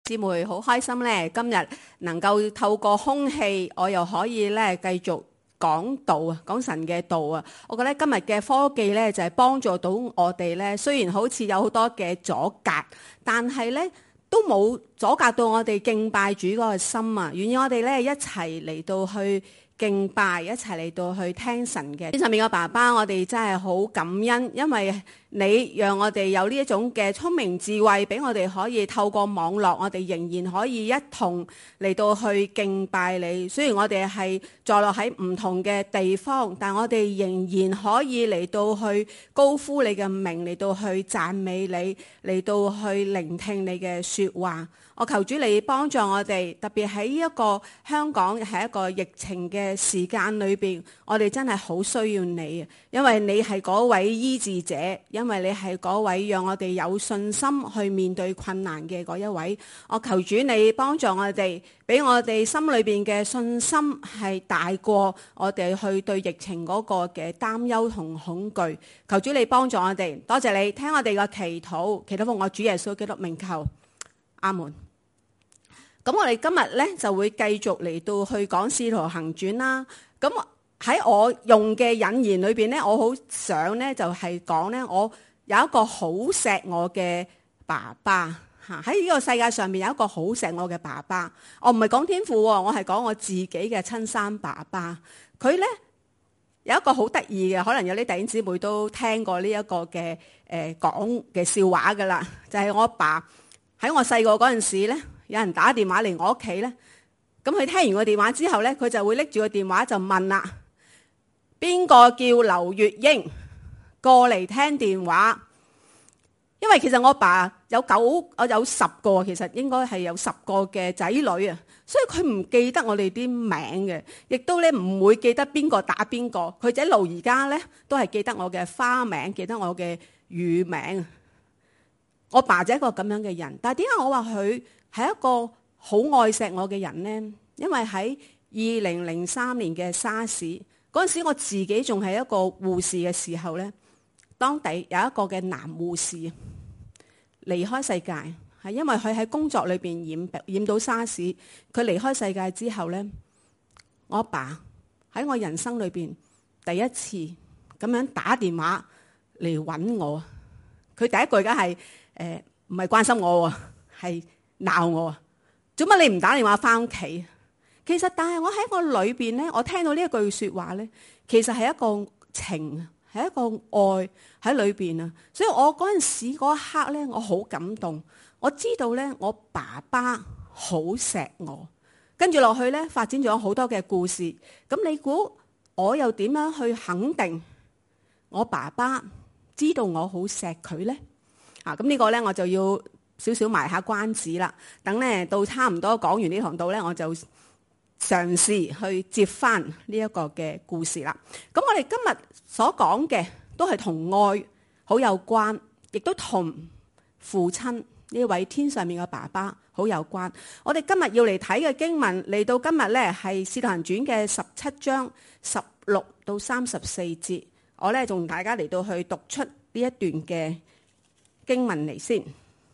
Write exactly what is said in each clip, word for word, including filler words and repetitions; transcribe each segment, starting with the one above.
姊妹好開心咧，今日能夠透過空氣，我又可以咧繼續講道啊，講神嘅道啊。我覺得今日嘅科技咧就係幫助到我哋咧，雖然好似有好多嘅阻隔，但係咧都冇阻隔到我哋敬拜主嗰個心啊。願意我哋咧一齊嚟到去敬拜，一齊嚟到去聽神嘅。天上面嘅爸爸，我哋真係好感恩，因為你讓我哋有呢一種嘅聰明智慧，俾我哋可以透過網絡，我哋仍然可以一同嚟到去敬拜你。雖然我哋係坐落喺唔同嘅地方，但我哋仍然可以嚟到去高呼你嘅名，嚟到去讚美你，嚟到去聆聽你嘅說話。我求主你幫助我哋，特別喺一個香港係一個疫情嘅時間裏邊，我哋真係好需要你啊！因為你係嗰位醫治者，因為你係嗰位讓我哋有信心去面對困難嘅嗰一位。我求主你幫助我哋，俾我哋心裏邊嘅信心係大過我哋去對疫情嗰個嘅擔憂同恐懼。求主你幫助我哋，多謝你聽我哋嘅祈禱，祈禱奉我主耶穌基督名求，阿門。咁我哋今日咧就會繼續嚟到去講《使徒行傳》啦。咁喺我用嘅引言裏邊咧，我好想咧就係講咧，我有一個好錫我嘅爸爸嚇，喺呢個世界上面有一個好錫我嘅爸爸。我唔係講天父喎，我係講我自己嘅親生爸爸。佢咧有一個好得意嘅，可能有啲弟兄姊妹都聽過呢一個嘅誒講嘅笑話噶啦，就係我阿爸喺我細個嗰陣時咧。有人打電話嚟我屋企咧，咁佢聽完個電話之後咧，佢就會拎住個電話就問啦：邊個叫劉月英過嚟聽電話？因為其實我爸有九，我有十個，其實應該係有十個嘅仔女啊，所以佢唔記得我哋啲名嘅，亦都咧唔會記得邊個打邊個。佢一路而家咧都係記得我嘅花名，記得我嘅乳名。我爸就係一個咁樣嘅人，但係點解我話佢係一個好愛錫我嘅人呢？因為喺二零零三年嘅沙士嗰陣時，我自己仲係一個護士嘅時候呢，當地有一個嘅男護士離開世界，係因為佢喺工作裏邊染染到沙士。佢離開世界之後呢，我阿爸喺我人生裏邊第一次咁樣打電話嚟揾我。佢第一句梗係誒唔係關心我喎，係鬧我啊！做乜你唔打電話翻屋企？其實，但係我喺我裏邊咧，我聽到呢一句説話咧，其實係一個情，係一個愛喺裏邊啊！所以我嗰陣時嗰一刻咧，我好感動。我知道咧，我爸爸好錫我。跟住落去咧，發展咗好多嘅故事。咁你估我又點樣去肯定我爸爸知道我好錫佢咧？啊，咁呢個咧我就要少少埋下關子啦。等咧到差唔多講完呢堂道咧，我就嘗試去接翻呢一個嘅故事啦。咁我哋今日所講嘅都係同愛好有關，亦都同父親呢位天上面嘅爸爸好有關。我哋今日要嚟睇嘅經文嚟到今日咧係《使徒行傳》嘅十七章十六到三十四節。我咧仲大家嚟到去讀出呢一段嘅經文嚟先。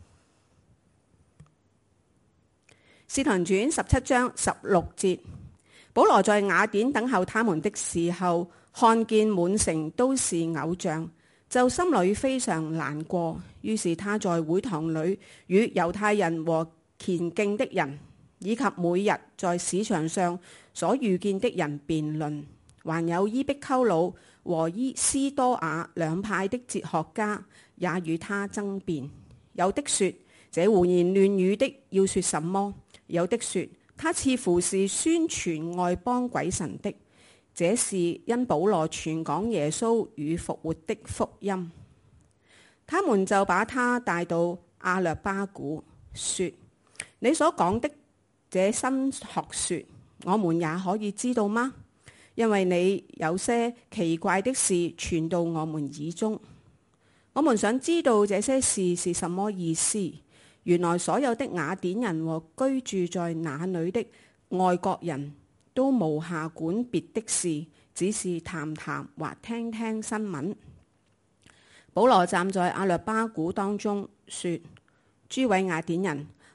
使徒行傳十七章十六節，保羅在雅典等候他們的時候，看見滿城都是偶像，就心裏非常難過。於是他在會堂裏與猶太人和虔敬的人，以及每日在市場上所遇見的人辯論，還有伊壁鳩魯和伊斯多亞兩派的哲學家也與他爭辯。有的說，這胡言亂語的要說什麼？有的說，他似乎是宣傳外邦鬼神的。這是因保羅傳講耶穌與復活的福音。他們就把他帶到亞略巴古，說：你所講的這新學說，我們也可以知道嗎？因為你有些奇怪的事傳到我們耳中，我們想知道這些事是什麼意思。原來所有的雅典人和居住在那裏的外國人都無暇管別的事，只是談談或聽聽新聞。保羅站在亞略巴古當中說：諸位雅典人，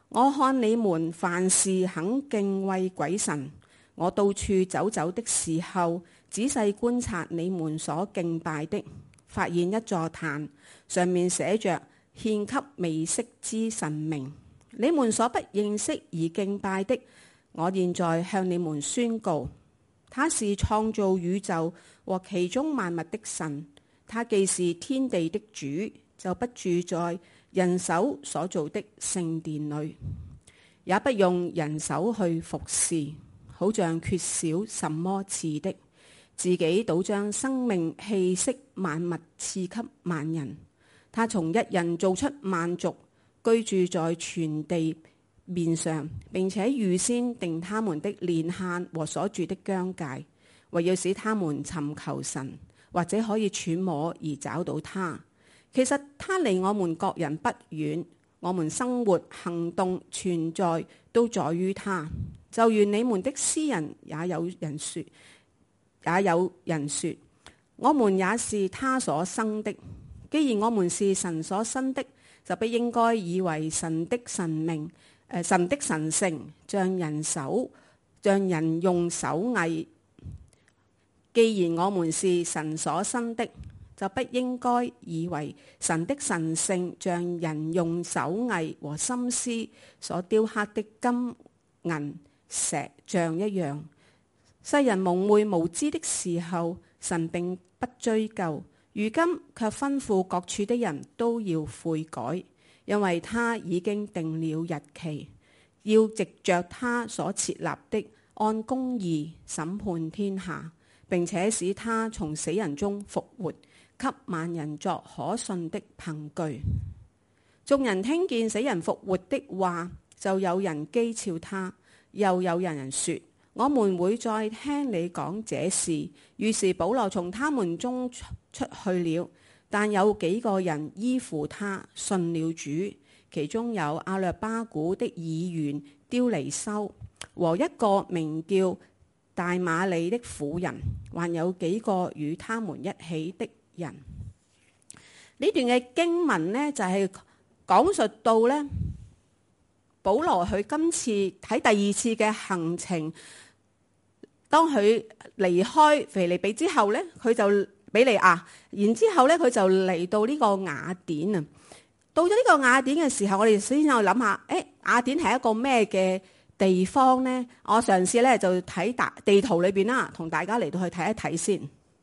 我看你們凡事肯敬畏鬼神，我到處走走的時候，仔細觀察你們所敬拜的，發現一座壇，上面寫着獻給未識之神明。你們所不認識而敬拜的，我現在向你們宣告，他是創造宇宙和其中萬物的神。他既是天地的主，就不住在人手所造的聖殿裏，也不用人手去服侍，好像缺少什麼似的，自己倒將生命氣息萬物賜給萬人。他從一人造出萬族，居住在全地面上，並且預先定他們的年限和所住的疆界，為要使他們尋求神，或者可以揣摩而找到他。其實他離我們各人不遠，我們生活、行動、存在都在於他。就如你們的詩人也有人說，也有人說，我們也是他所生的。既然我們是神所生的，就不應該以為神的神明、呃、神的神性像人手，像人用手藝。既然我們是神所生的，就不應該以為神的神性像人用手藝和心思所雕刻的金銀石像一樣。世人蒙昧無知的時候，神並不追究，如今卻吩咐各處的人都要悔改，因為他已經定了日期，要藉着他所設立的按公義審判天下，並且使他從死人中復活，給萬人作可信的憑據。眾人聽見死人復活的話，就有人譏誚他，又有人說，我們會再聽你講這事。於是保羅從他們中出去了，但有幾個人依附他，信了主，其中有亞略巴古的議員丟尼修和一個名叫大馬里的婦人，還有幾個與他們一起的人。呢段嘅經文呢，就係講述到呢，保羅佢今次喺第二次嘅行程，當佢離開腓利比之後呢，佢就比利亞，然之後呢，佢就嚟到呢個雅典啊。到咗呢個雅典嘅時候，我哋先有諗下，誒，雅典係一個咩嘅地方呢？我嘗試咧就睇大地圖裏邊啦，同大家嚟到去睇一睇先。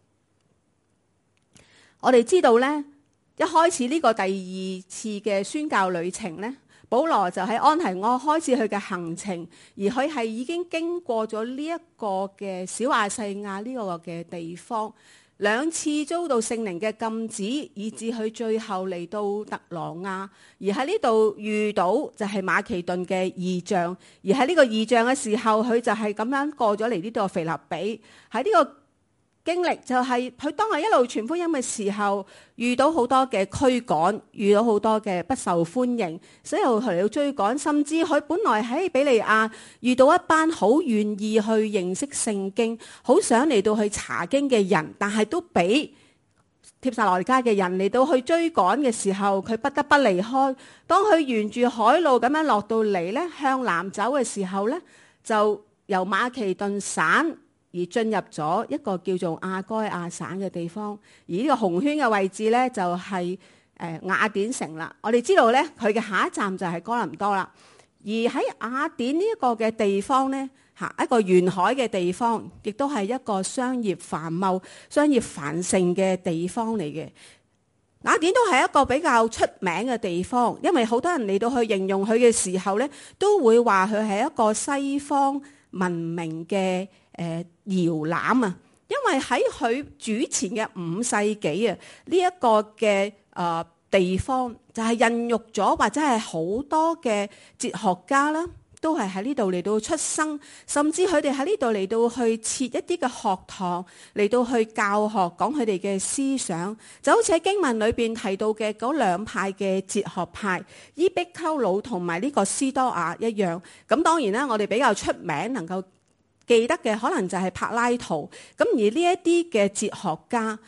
我哋知道咧，一開始呢個第二次嘅宣教旅程咧，保羅就喺安提阿開始佢嘅行程，而佢係已經經過咗呢一個嘅小亞細亞呢個嘅地方，兩次遭到聖靈嘅禁止，以至佢最後嚟到特羅亞，而喺呢度遇到就係馬其頓嘅異象，而喺呢個異象嘅時候，佢就係咁樣過咗嚟呢度腓立比。喺呢個經歷就係佢當係一路傳福音嘅時候，遇到好多嘅驅趕，遇到好多嘅不受歡迎，所以佢嚟到追趕，甚至佢本來喺比利亞遇到一班好願意去認識聖經，好想嚟到去查經嘅人，但係都俾帖撒羅尼迦嘅人嚟到去追趕嘅時候，佢不得不離開。當佢沿住海路咁樣落到嚟咧，向南走嘅時候咧，就由馬其頓省而進入咗一個叫做亞該亞省嘅地方，而呢個紅圈嘅位置咧就係誒雅典城啦。我哋知道咧，佢嘅下一站就係哥林多啦。而喺雅典呢一個嘅地方咧，嚇一個沿海嘅地方，亦都係一個商業繁茂、商業繁盛嘅地方嚟嘅。雅典都係一個比較出名嘅地方，因為好多人嚟到去形容佢嘅時候咧，都會話佢係一個西方文明嘅誒搖籃啊，因為喺佢主前嘅五世紀啊，呢、這、一個嘅誒、呃、地方就係孕育咗或者係好多嘅哲學家啦，都係喺呢度嚟到出生，甚至佢哋喺呢度嚟到去設一啲嘅學堂嚟到去教學，講佢哋嘅思想，就好似喺經文裏邊提到嘅嗰兩派嘅哲學派，伊壁鳩魯同埋呢個斯多亞一樣。咁當然啦，我哋比較出名能夠記得嘅可能就係柏拉圖。咁而呢一啲嘅哲學家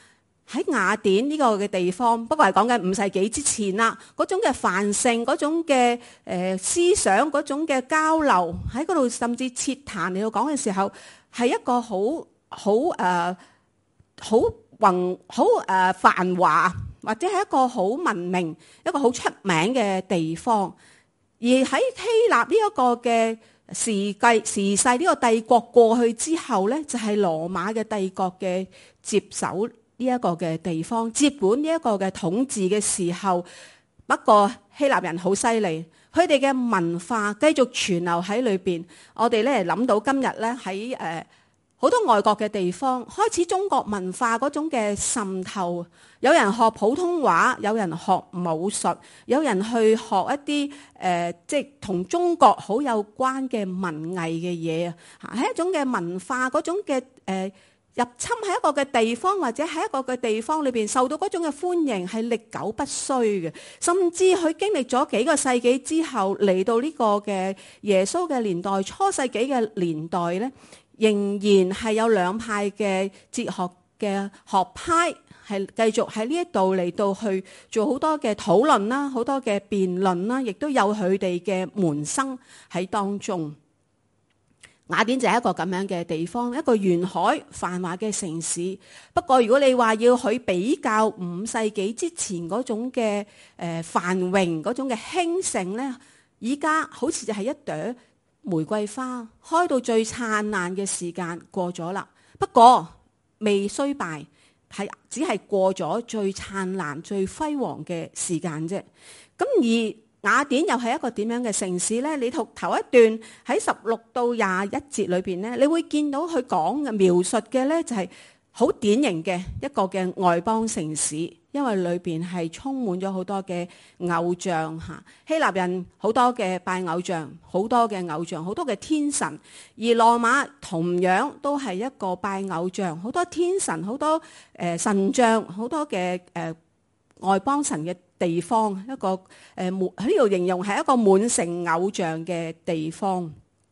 喺雅典呢個嘅地方，不過係講緊五世紀之前啦，嗰種嘅繁盛，嗰種嘅誒思想，嗰種嘅交流喺嗰度，甚至設壇嚟到講嘅時候，係一個好好誒好宏好誒繁華，或者係一個好文明、一個好出名嘅地方。而喺希臘呢一個嘅時計時勢，呢個帝國過去之後咧，就係羅馬嘅帝國嘅接手呢一個嘅地方，接管呢一個嘅統治嘅時候。不過希臘人好犀利，佢哋嘅文化繼續存留喺裏邊。我哋咧諗到今日咧喺誒好多外國嘅地方開始中國文化嗰種嘅滲透，有人學普通話，有人學武術，有人去學一啲誒、呃、即係同中國好有關嘅文藝嘅嘢啊，係一種嘅文化嗰種嘅誒、呃、入侵喺一個嘅地方，或者喺一個嘅地方裏邊受到嗰種嘅歡迎係歷久不衰嘅。甚至佢經歷咗幾個世紀之後，嚟到呢個嘅耶穌嘅年代，初世紀嘅年代咧，仍然係有兩派嘅哲學嘅學派，係繼續喺呢一度嚟到去做好多嘅討論啦，好多嘅辯論啦，亦都有佢哋嘅門生喺當中。雅典就係一個咁樣嘅地方，一個沿海繁華嘅城市。不過如果你話要去比較五世紀之前嗰種嘅誒繁榮嗰種嘅興盛咧，而家好似就係一朵玫瑰花開到最燦爛嘅時間過咗啦，不過未衰敗，係只係過咗最燦爛、最輝煌嘅時間啫。咁而雅典又係一個點樣嘅城市呢？你讀頭一段喺十六到廿一節裏邊呢，你會見到佢講嘅描述嘅呢，就係好典型嘅一個嘅外邦城市，因為裏邊係充滿咗好多嘅偶像嚇。希臘人好多嘅拜偶像，好多嘅偶像，好多嘅天神。而羅馬同樣都係一個拜偶像，好多天神，好多誒神像，好多嘅誒外邦神嘅地方，一個誒滿喺呢度形容係一個滿城偶像嘅地方。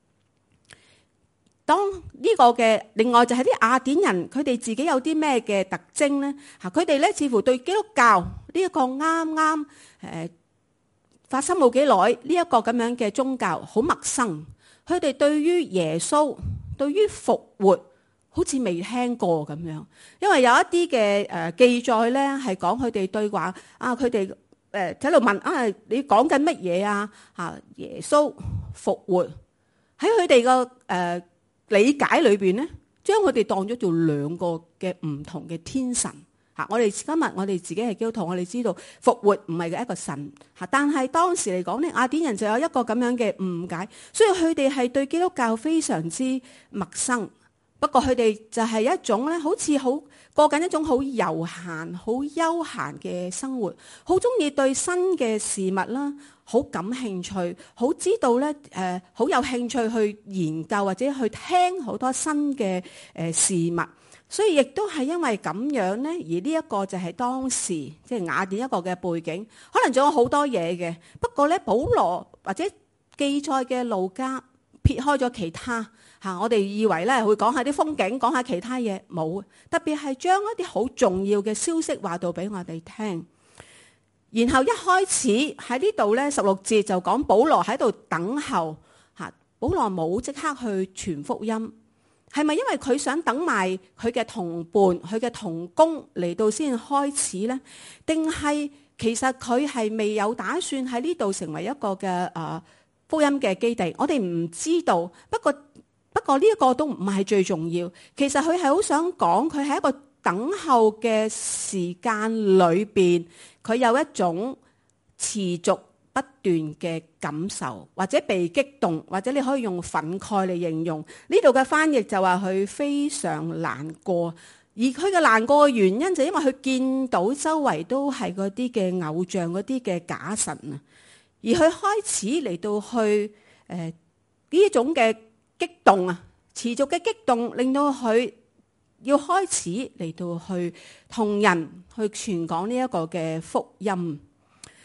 當呢個嘅另外就係啲雅典人，佢哋自己有啲咩嘅特徵咧？嚇，佢哋咧似乎對基督教呢一個啱啱誒發生冇幾耐呢一個咁樣嘅宗教好陌生。佢哋對於耶穌、對於復活好似未聽過咁樣，因為有一啲嘅誒記載咧係講佢哋對話啊，佢哋誒喺度問啊，你講緊乜嘢啊？嚇，耶穌復活喺佢哋個誒理解裏邊咧，將佢哋當咗做兩個嘅唔同嘅天神嚇。我哋今日我哋自己係基督徒，我哋知道復活唔係嘅一個神嚇，但係當時嚟講咧，雅典人就有一個咁樣嘅誤解，所以佢哋係對基督教非常之陌生。不過佢哋就係一種咧，好似好過緊一種好悠閒、好休閒嘅生活，好中意對新嘅事物啦，好感興趣，好知道咧誒，好有興趣去研究或者去聽好多新嘅誒事物。所以亦都係因為咁樣咧，而呢一個就係當時即係雅典一個嘅背景，可能仲有好多嘢嘅。不過咧，保羅或者記載嘅路加撇開咗其他。嚇！我哋以為咧會講下啲風景，講下其他嘢，冇。特別係將一啲好重要嘅消息話到俾我哋聽。然後一開始喺呢度咧，十六節就講保羅喺度等候。嚇！保羅冇即刻去傳福音，係咪因為佢想等埋佢嘅同伴、佢嘅同工嚟到先開始呢？定係其實佢係未有打算喺呢度成為一個嘅誒、呃、福音嘅基地？我哋唔知道。不過不過呢一個都唔係最重要，其實佢係好想講，佢喺一個等候嘅時間裏邊，佢有一種持續不斷嘅感受，或者被激動，或者你可以用憤慨嚟形容。呢度嘅翻譯就話佢非常難過，而佢嘅難過嘅原因就因為佢見到周圍都係嗰啲嘅偶像、嗰啲嘅假神啊，而佢開始嚟到去誒呢一種嘅激動啊，持續嘅激動令到佢要開始嚟到去同人去傳講呢一個嘅福音。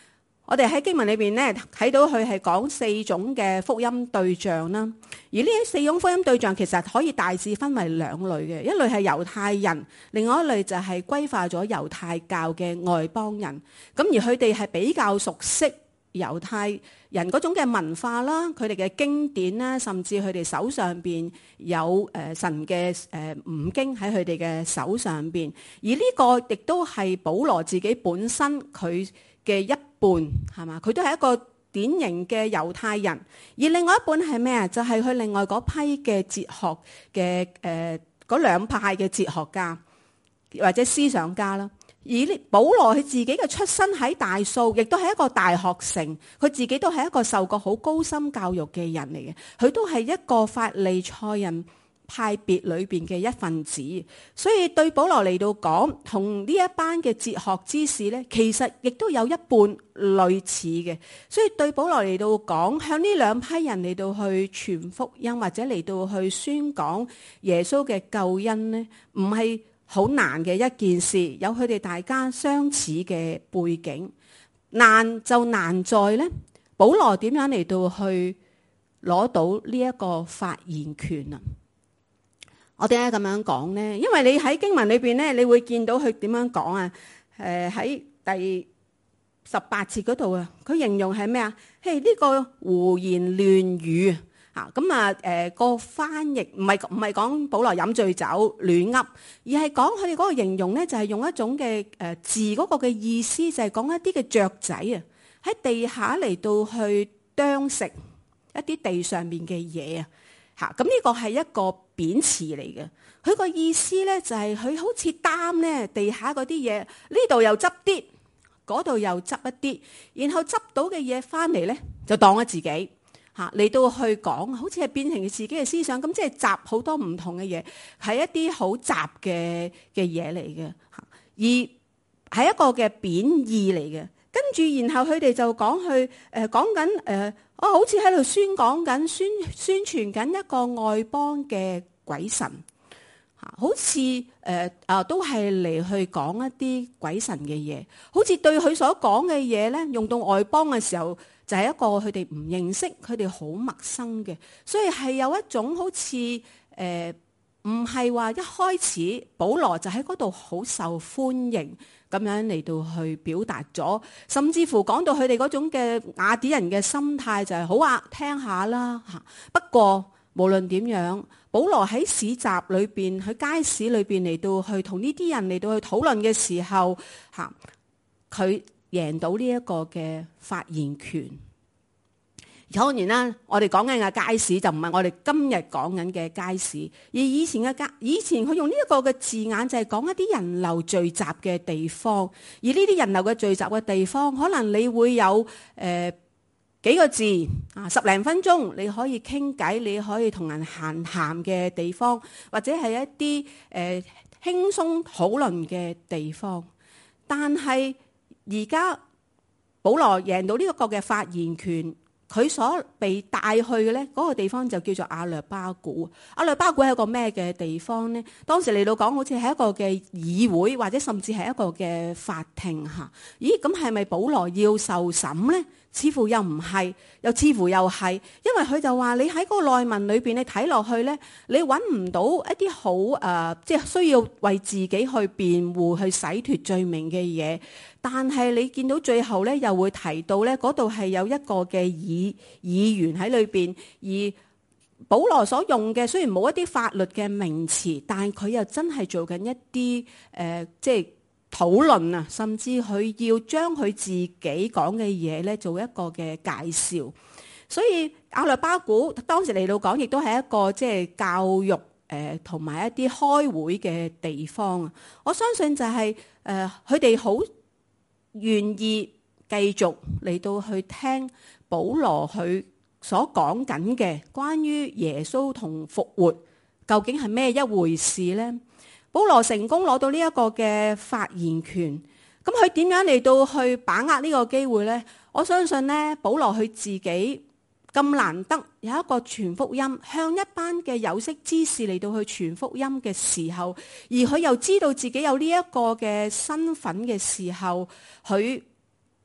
我哋喺經文裏邊咧睇到佢係講四種嘅福音對象啦，而呢四種福音對象其實可以大致分為兩類嘅，一類係猶太人，另外一類就係歸化咗猶太教嘅外邦人。咁而佢哋係比較熟悉猶太人嗰種嘅文化啦，佢哋嘅經典啦，甚至佢哋手上邊有誒神嘅誒五經喺佢哋嘅手上邊，而呢個亦都係保羅自己本身佢嘅一半係嘛，佢都係一個典型嘅猶太人，而另外一半係咩啊？就係、是、佢另外嗰批嘅哲學嘅誒嗰兩派嘅哲學家或者思想家啦。而呢保羅佢自己嘅出身喺大數，亦都係一個大學城，佢自己都係一個受過好高深教育嘅人嚟嘅，佢都係一個法利賽人派別裏邊嘅一份子，所以對保羅嚟到講，同呢一班嘅哲學之士呢，其實亦都有一半類似嘅。所以對保羅嚟到講，向呢兩批人嚟到去傳福音，或者嚟到去宣講耶穌嘅救恩呢，唔係好難嘅一件事。有佢哋大家相似嘅背景，難就難在呢，保羅點樣嚟到去攞到呢一個發言權啊？我點解咁樣講呢？因為你喺經文裏邊咧，你會見到佢點樣講啊？誒、呃、喺第十八節嗰度啊，佢形容係咩啊？嘿，呢個胡言亂語啊！咁啊誒個翻譯唔係唔係講保羅飲醉酒亂噏，而係講佢哋嗰個形容咧，就係用一種嘅誒字嗰個嘅意思，就係講一啲嘅雀仔啊喺地下嚟到去啄食一啲地上面嘅嘢啊！嚇，咁呢個係一個貶詞嚟嘅，佢個意思咧就係佢好似擔咧地下嗰啲嘢，呢度又執啲，嗰度又執一啲，然後執到嘅嘢翻嚟咧就當咗自己嚇嚟到去講，好似係變成自己嘅思想，咁即係集好多唔同嘅嘢，係一啲好雜嘅嘅嘢嚟嘅嚇，而係一個嘅貶義嚟嘅。跟住然後佢哋就講去誒講緊誒，我好似喺度宣講緊宣宣傳緊一個外邦嘅鬼神嚇，好似誒啊都係嚟去講一啲鬼神嘅嘢，好似對佢所講嘅嘢咧，用到外邦嘅時候就係一個佢哋唔認識，佢哋好陌生嘅，所以係有一種好似誒唔係話一開始保羅就喺嗰度好受歡迎。咁樣嚟到去表達咗，甚至乎講到佢哋嗰種嘅雅典人嘅心態就係好啊，聽下啦嚇。不過無論點樣，保羅喺市集裏邊，喺街市裏邊嚟到去同呢啲人嚟到去討論嘅時候嚇，佢贏到呢一個嘅發言權。當然啦，我哋講緊嘅街市就唔係我哋今日講緊嘅街市，而以前嘅街，以前佢用呢一個嘅字眼就係講一啲人流聚集嘅地方，而呢啲人流嘅聚集嘅地方，可能你會有誒、呃、幾個字啊，十零分鐘你可以傾偈，你可以同人閒談嘅地方，或者係一啲誒、呃、輕鬆討論嘅地方。但係而家保羅贏到呢一個嘅發言權。佢所被帶去嘅咧，嗰個地方就叫做亞略巴古。亞略巴古係一個咩嘅地方呢？當時嚟到講，好似係一個嘅議會，或者甚至係一個嘅法庭嚇。咦，咁係咪保羅要受審呢？似乎又唔係，又似乎又係，因為佢就話你喺嗰個內文裏邊，你睇落去咧，你揾唔到一啲好誒，即係需要為自己去辯護、去洗脫罪名嘅嘢。但係你見到最後咧，又會提到咧，嗰度係有一個嘅議議員喺裏邊，而保羅所用嘅雖然冇一啲法律嘅名詞，但係佢又真係做緊一啲誒、呃，即係。討論啊，甚至佢要將佢自己講嘅嘢咧做一個嘅介紹，所以亞略巴古當時嚟到講，亦都係一個即係教育誒同埋一啲開會嘅地方啊。我相信就係誒佢哋好願意繼續嚟到去聽保羅佢所講緊嘅關於耶穌同復活究竟係咩一回事咧？保羅成功攞到呢一個嘅發言權，咁佢點樣嚟到去把握呢個機會呢？我相信呢，保羅佢自己咁難得有一個傳福音，向一班嘅有識之士嚟到去傳福音嘅時候，而佢又知道自己有呢一個嘅身份嘅時候，佢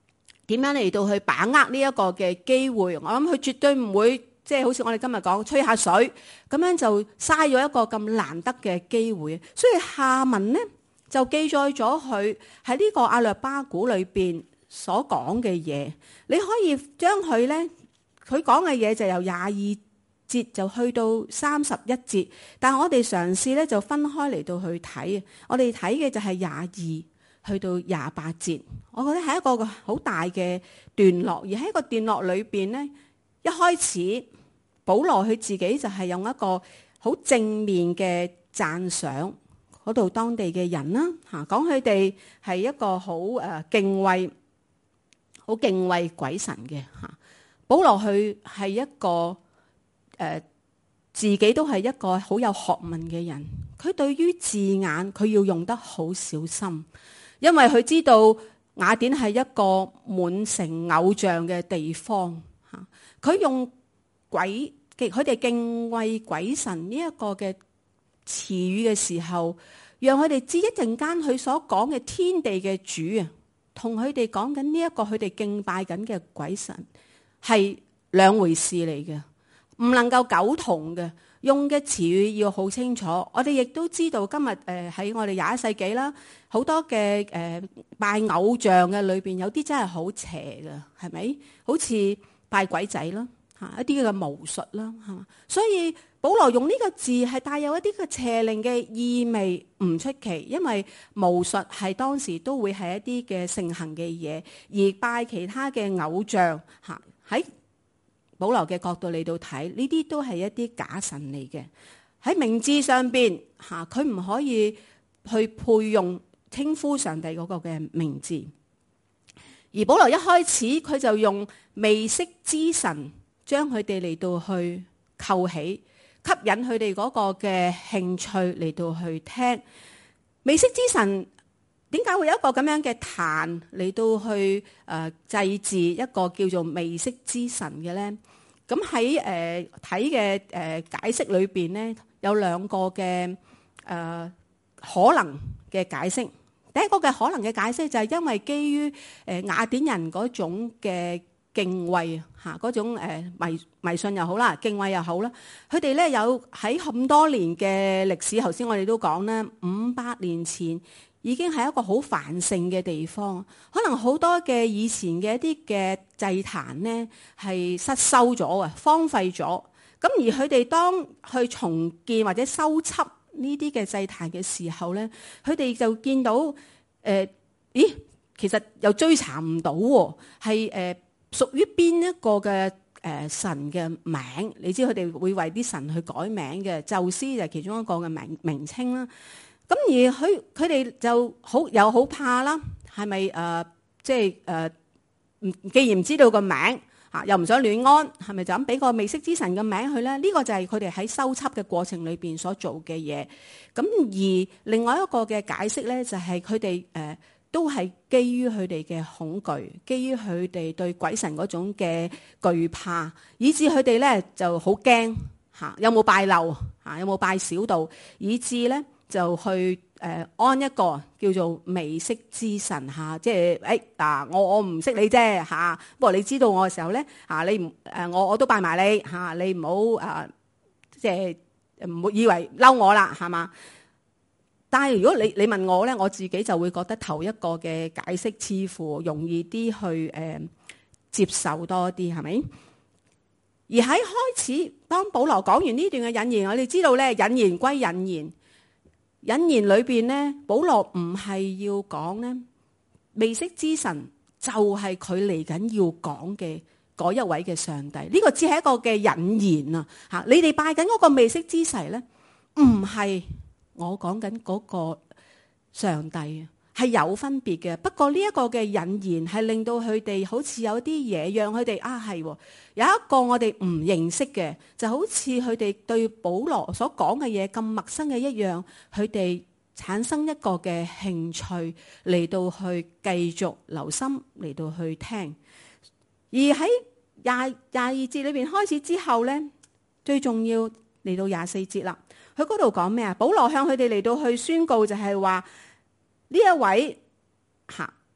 點樣嚟到去把握呢一個嘅機會？我諗佢絕對唔會即係、就是、好似我哋今日講吹下水咁樣就嘥咗一個咁難得嘅機會。所以下文呢，就記載咗佢喺呢個亞略巴古裏邊所講嘅嘢。你可以將佢呢，佢講嘅嘢就由廿二節就去到三十一節，但係我哋嘗試咧就分開嚟到去睇。我哋睇嘅就係廿二去到廿八節，我覺得係一個好大嘅段落。而喺個段落裏邊呢，一開始保羅佢自己就係用一個好正面嘅讚賞嗰度當地嘅人啦，嚇講佢哋係一個好誒敬畏、好敬畏鬼神嘅嚇。保羅佢係一個誒、呃、自己都係一個好有學問嘅人，佢對於字眼佢要用得好小心，因為佢知道雅典係一個滿城偶像嘅地方嚇。佢用鬼，佢哋敬畏鬼神呢一個嘅詞語嘅時候，讓佢哋知一陣間佢所講嘅天地嘅主啊，同佢哋講緊呢一個佢哋敬拜緊嘅鬼神係兩回事嚟嘅，唔能夠苟同嘅。用嘅詞語要好清楚。我哋亦都知道今日誒喺我哋廿一世紀啦，好多嘅誒、呃、拜偶像嘅裏邊有啲真係好邪嘅，係咪？好似拜鬼仔啦，嚇一啲嘅巫術啦，係嘛？所以保羅用呢個字係帶有一啲嘅邪靈嘅意味，唔出奇，因為巫術係當時都會係一啲嘅盛行嘅嘢，而拜其他嘅偶像嚇喺保羅嘅角度嚟到睇，呢啲都係一啲假神嚟嘅。喺名字上邊嚇，佢唔可以去配用稱呼上帝嗰個嘅名字。而保羅一開始佢就用未識之神將佢哋嚟到去扣起，吸引佢哋嗰個嘅興趣嚟到去聽。未識之神點解會有一個咁樣嘅壇嚟到去誒、呃、祭祀一個叫做未識之神嘅咧？咁喺誒睇嘅誒解釋裏邊咧，有兩個嘅誒、呃、可能嘅解釋。第一個嘅可能嘅解釋就係因為基於誒雅典人嗰種嘅敬畏嚇，嗰種誒迷迷信又好啦，敬畏又好啦，佢哋咧有喺咁多年嘅歷史，頭先我哋都講咧，五百年前已經係一個好繁盛嘅地方，可能好多嘅以前嘅一啲嘅祭壇咧係失修咗啊，荒廢咗。咁而佢哋當去重建或者修葺呢啲嘅祭壇嘅時候咧，佢哋就見到誒、呃，咦，其實又追查唔到喎，係誒屬於邊一個嘅誒、呃、神嘅名？你知佢哋會為啲神去改名嘅，宙斯就係其中一個嘅名名稱啦。咁而佢佢哋就好又好怕啦，係咪誒？即係誒，既然唔知道個名嚇，又唔想亂安，係咪就咁俾個未識之神嘅名佢咧？呢、這個就係佢哋喺修葺嘅過程裏邊所做嘅嘢。咁而另外一個嘅解釋咧，就係佢哋誒都係基於佢哋嘅恐懼，基於佢哋對鬼神嗰種嘅懼怕，以致佢哋咧就好驚嚇，有冇拜漏嚇，有冇拜小道，以致咧。就去誒、呃、安一個叫做未識之神嚇，即係誒嗱，我我唔識你啫嚇、啊，不過你知道我嘅時候咧嚇、啊，你唔誒、呃、我我都拜埋你嚇、啊，你唔好誒即係唔好以為嬲我啦係嘛？但係如果你你問我咧，我自己就會覺得頭一個嘅解釋似乎容易啲去誒、呃、接受多啲係咪？而喺開始當保羅講完呢段嘅引言，我哋知道咧引言歸引言。引言裏邊咧，保羅唔係要講咧未識之神就係佢嚟緊要講嘅嗰一位嘅上帝。呢、這個只係一個嘅引言啊！嚇，你哋拜緊嗰個未識之神咧，唔係我講緊嗰個上帝啊，係有分別嘅。不過呢一個嘅引言係令到佢哋好似有啲嘢，讓佢哋啊係有一個我哋唔認識嘅，就好似佢哋對保羅所講嘅嘢咁陌生嘅一樣，佢哋產生一個嘅興趣嚟到去繼續留心嚟到去聽。而喺廿廿二節裏邊開始之後咧，最重要嚟到廿四節啦。佢嗰度講咩啊？保羅向佢哋嚟到去宣告就係話。呢一位嚇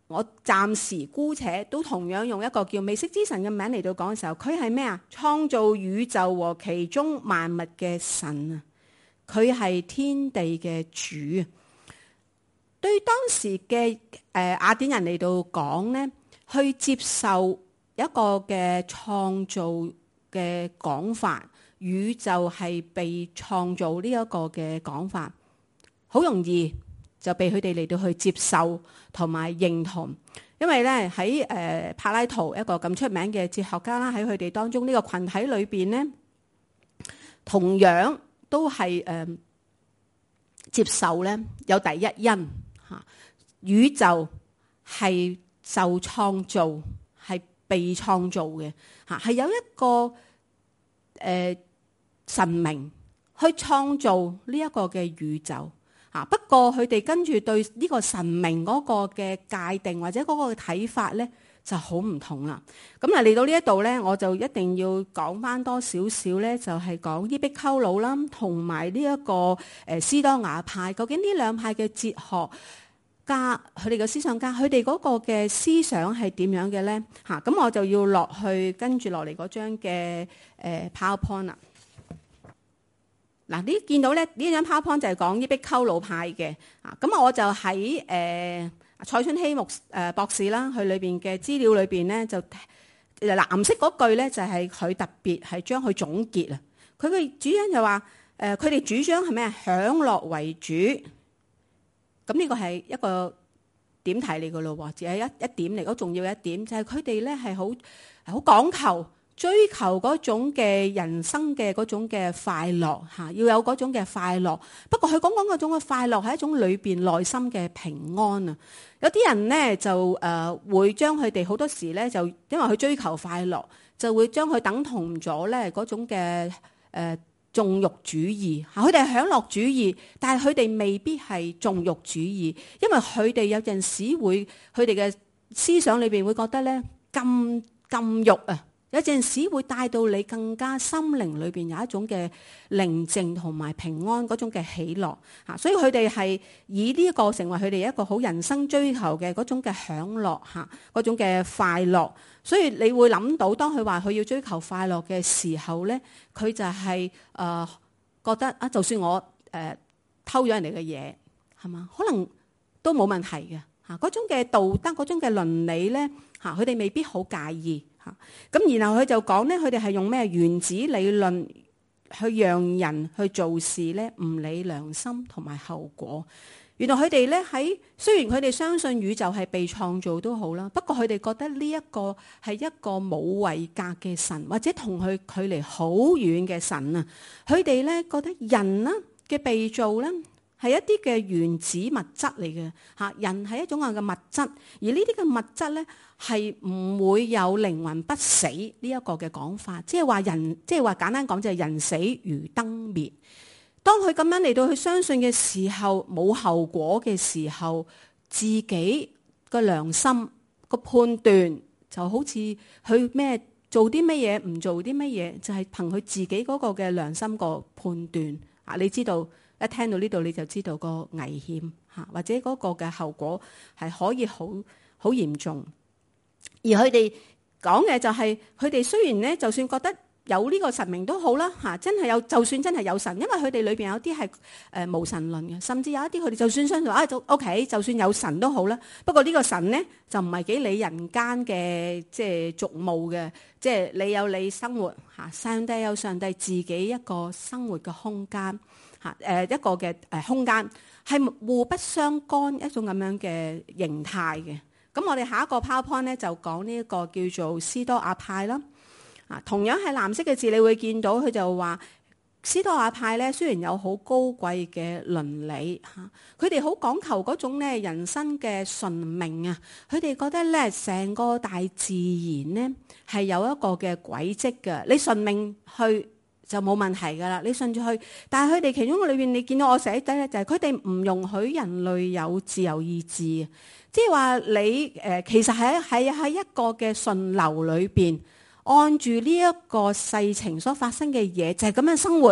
我暫時姑且都同樣用一個叫未識之神嘅名嚟到講嘅時候，佢係咩啊？創造宇宙和其中萬物嘅神啊！佢係天地嘅主。對當時嘅誒雅典人嚟到講咧，去接受一個嘅創造嘅講法，宇宙係被創造呢一個嘅講法，好容易就被佢哋嚟到去接受同埋認同。因為咧喺誒柏拉圖一個咁出名嘅哲學家啦，喺佢哋當中呢個群體裏邊咧，同樣都係誒、呃、接受咧有第一因嚇。宇宙係受創造，係被創造嘅嚇，係有一個誒、呃、神明去創造呢一個嘅宇宙嚇。不過佢哋跟住對呢個神明嗰個嘅界定或者嗰個睇法咧就好唔同啦。咁啊嚟到呢一度咧，我就一定要講翻多少少咧，就係講伊壁鳩魯啦，同埋呢一個誒斯多亞派。究竟呢兩派嘅哲學家，佢哋嘅思想家，佢哋嗰個嘅思想係點樣嘅咧？嚇，咁我就要落去跟住落嚟嗰張嘅誒 PowerPoint 啦。嗱，呢見到咧呢張 PowerPoint 就係講伊壁鳩魯派嘅。啊，咁我就喺誒蔡春熙牧誒博士啦，佢裏邊嘅資料裏邊咧就藍色嗰句咧就係佢特別係將佢總結啊。佢嘅主因就話誒，佢哋主張係咩啊？享樂為主。咁呢個係一個點題嚟嘅咯喎，只係一一點嚟，嗰重要嘅一點就係佢哋咧係好好講求追求嗰種嘅人生嘅嗰種嘅快樂嚇，要有嗰種嘅快樂。不過佢講講嗰種嘅快樂係一種裏邊內心嘅平安啊。有啲人咧就誒、呃、會將佢哋好多時咧就因為佢追求快樂，就會將佢等同咗咧嗰種嘅誒。呃縱欲主義嚇，佢哋係享樂主義，但係佢哋未必係縱欲主義，因為佢哋有陣時會佢哋嘅思想裏邊會覺得咧禁禁欲啊，有陣時會帶到你更加心靈裏邊有一種嘅寧靜同埋平安嗰種嘅喜樂嚇，所以佢哋係以呢一個成為佢哋一個好人生追求嘅嗰種嘅享樂嚇，嗰種嘅快樂。所以你會諗到，當佢話佢要追求快樂嘅時候咧，佢就係、是、誒、呃、覺得啊，就算我誒、呃、偷咗人哋嘅嘢，係嘛，可能都冇問題嘅嚇。嗰種嘅道德、嗰種嘅倫理咧嚇，佢哋未必好介意嚇。咁然後佢就講咧，佢哋係用咩原子理論去讓人去做事咧，唔理良心同埋後果。原來佢哋咧喺雖然佢哋相信宇宙係被創造都好啦，不過佢哋覺得呢一個係一個冇位格嘅神，或者同佢距離好遠嘅神啊。佢哋咧覺得人啦嘅被造咧係一啲嘅原子物質嚟嘅嚇，人係一種咁嘅物質，而呢啲嘅物質咧係唔會有靈魂不死呢一個嘅講法，即係話人，即係話簡單講就係人死如燈滅。當佢咁樣嚟到去相信嘅時候，冇後果嘅時候，自己個良心個判斷就好似佢咩做啲乜嘢，唔做啲乜嘢，就係憑佢自己嗰個嘅良心個判斷啊！你知道一聽到呢度你就知道個危險嚇，或者嗰個嘅後果係可以好好嚴重。而佢哋講嘅就係佢哋雖然咧，就算覺得有呢個神明都好啦嚇，真係有，就算真係有神，因為佢哋裏邊有啲係誒無神論嘅，甚至有一啲佢哋就算相信啊，就 OK， 就算有神都好啦。不過呢個神咧就唔係幾理人間嘅即係俗務嘅，即係你有你生活嚇，上帝有上帝自己一個生活嘅空間嚇，誒一個嘅誒空間係互不相干一種咁樣嘅形態嘅。咁我哋下一個 PowerPoint 咧就講呢一個叫做斯多亞派啦。啊，同樣係藍色嘅字，你會見到佢就話斯多亞派咧，雖然有好高貴嘅倫理嚇，佢哋好講求嗰種咧人生嘅順命啊。佢哋覺得咧，成個大自然咧係有一個嘅軌跡嘅，你順命去就冇問題噶啦，你順住去。但係佢哋其中裏邊，你見到我寫低咧，就係佢哋唔容許人類有自由意志，即係話你誒、呃，其實喺喺喺一個嘅順流裏邊。按住呢一個世情所發生嘅嘢，就係咁樣生活，咁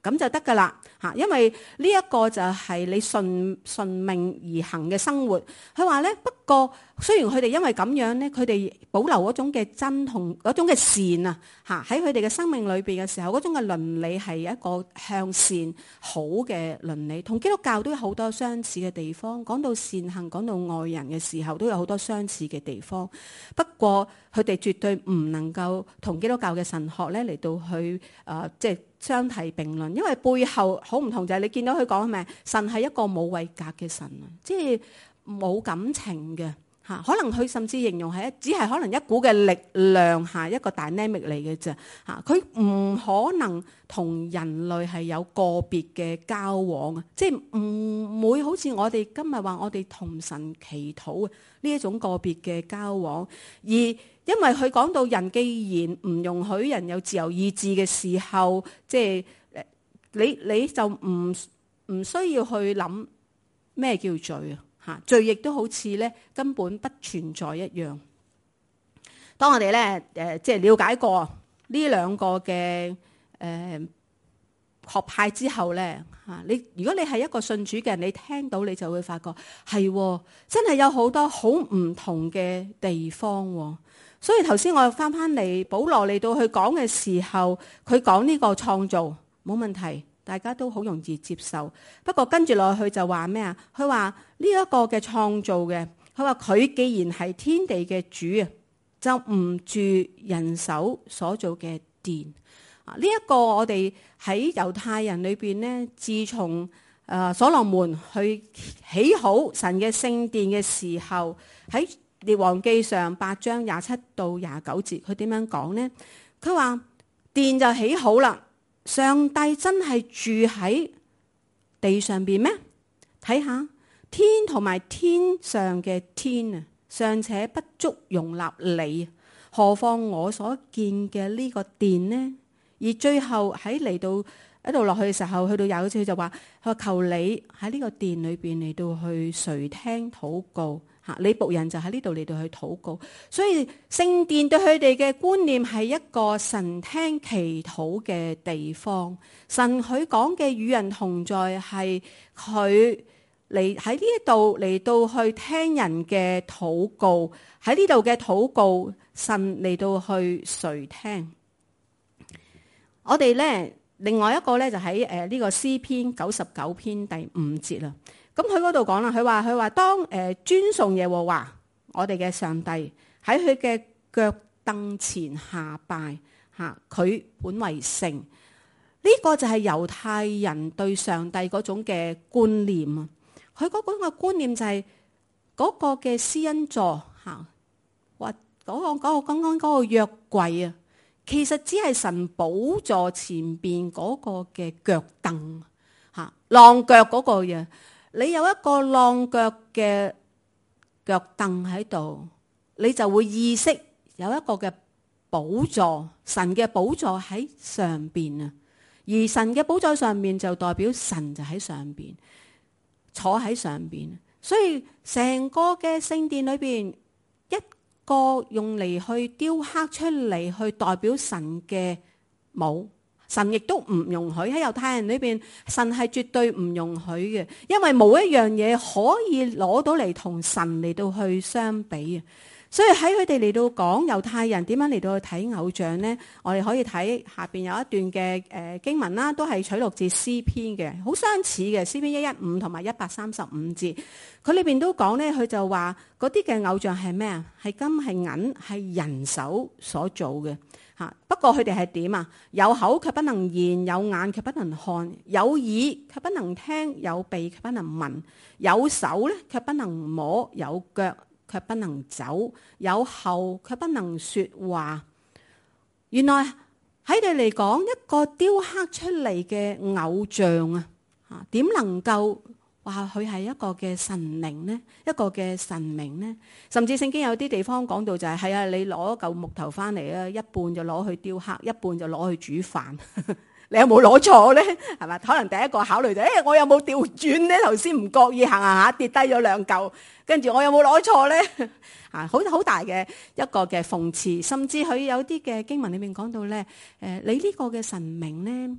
咁就得噶啦嚇，因為呢一個就係你順順命而行嘅生活。佢話咧，不過雖然佢哋因為咁樣咧，佢哋保留嗰種嘅真同嗰種嘅善啊嚇，喺佢哋嘅生命裏邊嘅時候，嗰種嘅倫理係一個向善好嘅倫理，同基督教都有好多相似嘅地方。講到善行，講到愛人嘅時候，都有好多相似嘅地方。不過佢哋絕對唔能夠同基督教嘅神學咧嚟到去誒、呃，即係相提並論，因為背後好唔同就係你見到佢講係咪？神係一個冇位格嘅神啊，即係冇感情嘅嚇。可能佢甚至形容係一只係可能一股嘅力量嚇，一個 dynamic 嚟嘅啫嚇。佢唔可能同人類係有個別嘅交往啊，即係唔會好似我哋今日話我哋同神祈禱啊呢一種個別嘅交往。而因為佢講到人既然唔容許人有自由意志嘅時候，即係你你就唔唔需要去諗咩叫罪啊嚇，罪亦都好似咧根本不存在一樣。當我哋咧誒即係了解過呢兩個嘅誒、呃、學派之後咧嚇，你如果你係一個信主嘅人，你聽到你就會發覺係真係有好多好唔同嘅地方喎。所以頭先我翻翻嚟，保羅嚟到去講嘅時候，佢講呢個創造冇問題，大家都好容易接受。不過跟住落去就話咩啊？佢話呢一個嘅創造嘅，佢話佢既然係天地嘅主啊，就唔住人手所做嘅殿啊。呢、這、一個我哋喺猶太人裏邊呢，自從誒所羅門去起好神嘅聖殿嘅時候，喺列王記上八章廿七到廿九節，佢點樣講呢？佢話殿就起好啦，上帝真係住喺地上邊咩？睇下天同埋天上嘅天啊，尚且不足容納你，何況我所見嘅呢個殿呢？而最後喺嚟到一度落去嘅時候，去到廿九節就話：佢話求你喺呢個殿裏邊嚟到去垂聽禱告。你僕人就喺呢度嚟到去禱告，所以聖殿對佢哋嘅觀念係一個神聽祈禱嘅地方。神佢講嘅與人同在係佢嚟喺呢一度嚟到去聽人嘅禱告，喺呢度嘅禱告，神嚟到去垂聽。我哋咧另外一個咧就喺誒呢個詩篇九十九篇第五節啦。咁佢嗰度講啦，佢話佢話當誒、呃、尊崇耶和華我哋嘅上帝喺佢嘅腳凳前下拜嚇，佢本為聖。呢、這個就係猶太人對上帝嗰種嘅觀念啊。佢嗰種嘅觀念就係嗰個嘅施恩座嚇，或嗰、那個嗰、那個剛剛嗰個約櫃啊，其實只係神寶座前邊嗰個嘅腳凳嚇，晾腳嗰個嘢。你有一個晾腳嘅腳凳喺度，你就會意識有一個嘅寶座，神嘅寶座喺上邊啊。而神嘅寶座上面就代表神就喺上邊，坐喺上邊。所以成個嘅聖殿裏邊，一個用嚟去雕刻出嚟去代表神嘅冇。神亦都唔容許，喺猶太人裏邊，神係絕對唔容許嘅，因為冇一樣嘢可以攞到嚟同神嚟到去相比啊！所以喺佢哋嚟到講猶太人點樣嚟到去睇偶像呢？我哋可以睇下邊有一段嘅誒、呃、經文啦，都係取錄自詩篇嘅，好相似嘅詩篇一一五同埋一百三十五節，佢裏邊都講呢，佢就話嗰啲嘅偶像係咩啊？係金係銀係人手所做嘅。嚇！不過佢哋係點啊？有口卻不能言，有眼卻不能看，有耳卻不能聽，有鼻卻不能聞，有手咧卻不能摸，有腳卻不能走，有喉卻不能説話。原來喺佢嚟講，一個雕刻出嚟嘅偶像啊，嚇點能夠話佢係一個嘅神靈呢？一個嘅神明呢？甚至聖經有啲地方講到就係、是、係啊，你攞嚿木頭翻嚟啊，一半就攞去雕刻，一半就攞去煮飯。你有冇攞錯呢？係咪？可能第一個考慮就誒、是欸，我有冇調轉呢？頭先唔覺意行行下跌低咗兩嚿，跟住我有冇攞錯呢？啊，好好大嘅一個嘅諷刺，甚至佢有啲嘅經文裏面講到咧，誒、呃，你呢個嘅神明呢，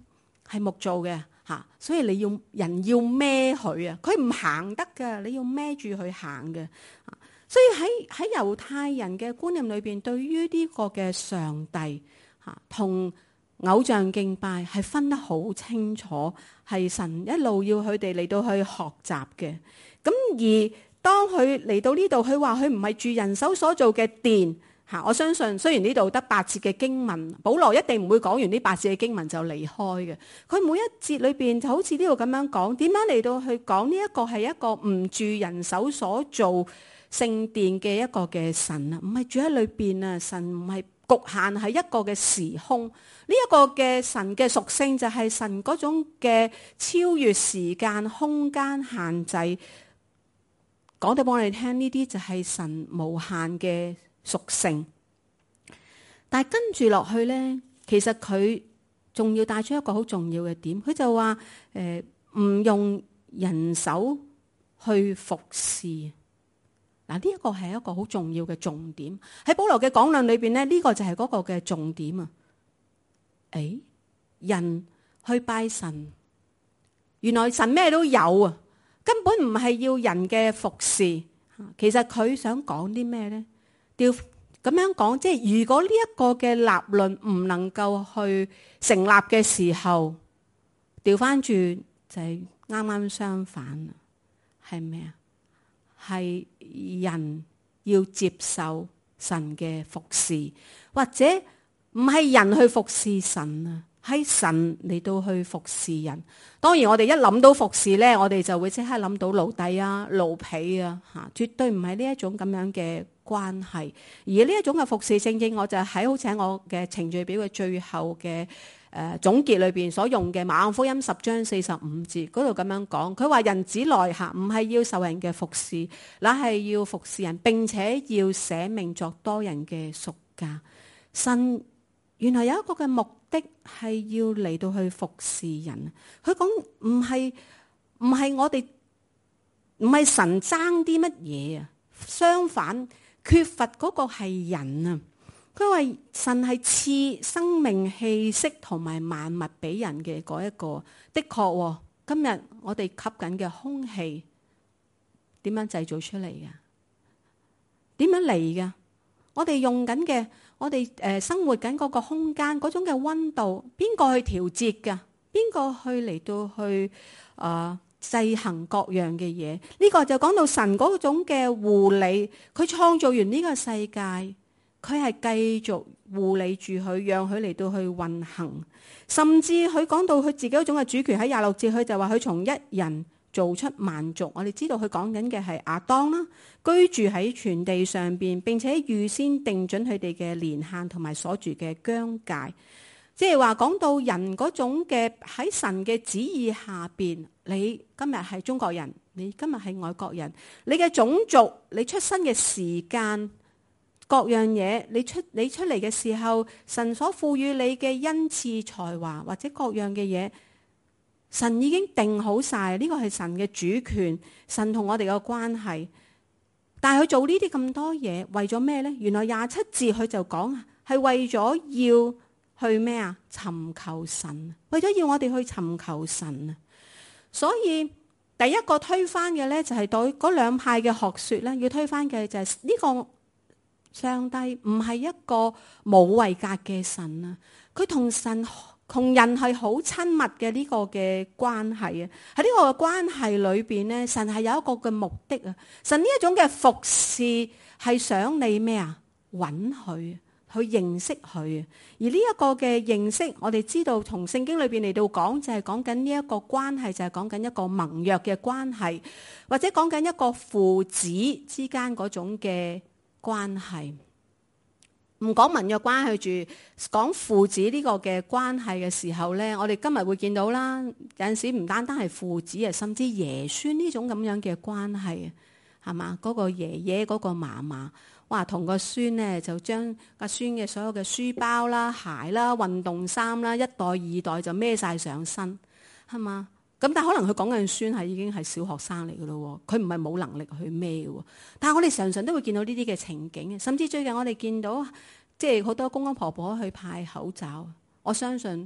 係木做嘅嚇，所以你要人要孭佢啊，佢唔行得㗎，你要孭住佢行嘅。所以喺喺猶太人嘅觀念裏邊，對於呢個嘅上帝嚇同偶像敬拜係分得好清楚，係神一路要佢哋嚟到去學習嘅。咁而當佢嚟到呢度，佢話佢唔係住人手所做嘅殿嚇。我相信雖然呢度得八節嘅經文，保羅一定唔會講完呢八節嘅經文就離開嘅。佢每一節裏邊就好似呢度咁樣講，點樣嚟到去講呢一個係一個唔住人手所做聖殿嘅一個嘅神啊，唔係住喺裏邊啊，神唔係局限喺一個嘅時空，呢、這、一個嘅神嘅屬性就係神嗰種嘅超越時間空間限制。講到俾我哋聽，呢啲就係神無限嘅屬性。但係跟住落去咧，其實佢仲要帶出一個好重要嘅點，佢就話誒唔用人手去服侍。嗱，呢一個係一個好重要嘅重點，喺保羅嘅講論裏邊咧，呢個就係嗰個嘅重點啊！誒，人去拜神，原來神咩都有啊，根本唔係要人嘅服侍。其實佢想講啲咩咧？調咁樣講，即係如果呢一個嘅立論唔能夠去成立嘅時候，調翻轉就係啱啱相反啊！係咩啊？係人要接受神嘅服侍，或者唔係人去服侍神啊，係神嚟到去服侍人。當然我哋一諗到服侍咧，我哋就會即刻諗到奴隸啊、奴婢啊，吓，絕對唔係呢一種咁樣嘅關係。而呢一種嘅服侍，正正我就喺好似喺我嘅程序表嘅最後嘅誒、呃、總結裏邊所用嘅馬可福音十章四十五節嗰度咁樣講，佢話人子來下唔係要受人嘅服侍，乃係要服侍人，並且要捨命作多人嘅贖價。神原來有一個嘅目的係要嚟到去服侍人。佢講唔係唔係我哋唔係神爭啲乜嘢啊，相反缺乏嗰個係人啊。佢話神係賜生命氣息同埋萬物俾人嘅嗰一個，的確今日我哋吸緊嘅空氣點樣製造出嚟嘅？點樣嚟嘅？我哋用緊嘅，我哋誒生活緊嗰個空間嗰種嘅溫度，邊個去調節㗎？邊個去嚟到去啊制衡各樣嘅嘢？呢個就講到神嗰種嘅護理，佢創造完呢個世界。佢係繼續護理住佢，讓佢嚟到去運行，甚至佢講到佢自己嗰種嘅主權。喺廿六節，佢就話佢從一人造出萬族。我哋知道佢講緊嘅係亞當啦，居住喺全地上邊，並且預先定準佢哋嘅年限同埋所住嘅疆界。即係話講到人嗰種嘅喺神嘅旨意下邊，你今日係中國人，你今日係外國人，你嘅種族，你出生嘅時間。各樣嘢，你出你出嚟嘅時候，神所賦予你嘅恩賜才華或者各樣嘅嘢，神已經定好晒。呢個係神嘅主權，神同我哋嘅關係。但係佢做呢啲咁多嘢，為咗咩呢？原來廿七節佢就講係為咗要去咩啊？尋求神，為咗要我哋去尋求神啊！所以第一個推翻嘅呢，就係對嗰兩派嘅學說呢，要推翻嘅就係呢個。上帝唔係一個冇位格嘅神啊，佢同神同人係好親密嘅呢個嘅關係啊。喺呢個嘅關係裏邊咧，神係有一個嘅目的啊。神呢一種嘅服侍係想你咩啊？揾佢，去認識佢。而呢一個嘅認識，我哋知道從聖經裏邊嚟到講，就係講緊呢一個關係，就係講緊一個盟約嘅關係，或者講緊一個父子之間嗰種嘅關係。唔講盟約關係住，講父子呢個嘅關係嘅時候咧，我哋今日會見到啦。有陣時唔單單係父子啊，甚至爺孫呢種咁樣嘅關係，係嘛？嗰個爺爺嗰個嫲嫲，哇，同個孫咧就將個孫嘅所有嘅書包啦、鞋啦、運動衫啦，一代二代就孭晒上身，係嘛？咁但係可能佢講緊孫係已經係小學生嚟噶咯，佢唔係冇能力去孭嘅。但係我哋常常都會見到呢啲嘅情景，甚至最近我哋見到即係好多公公婆婆去派口罩。我相信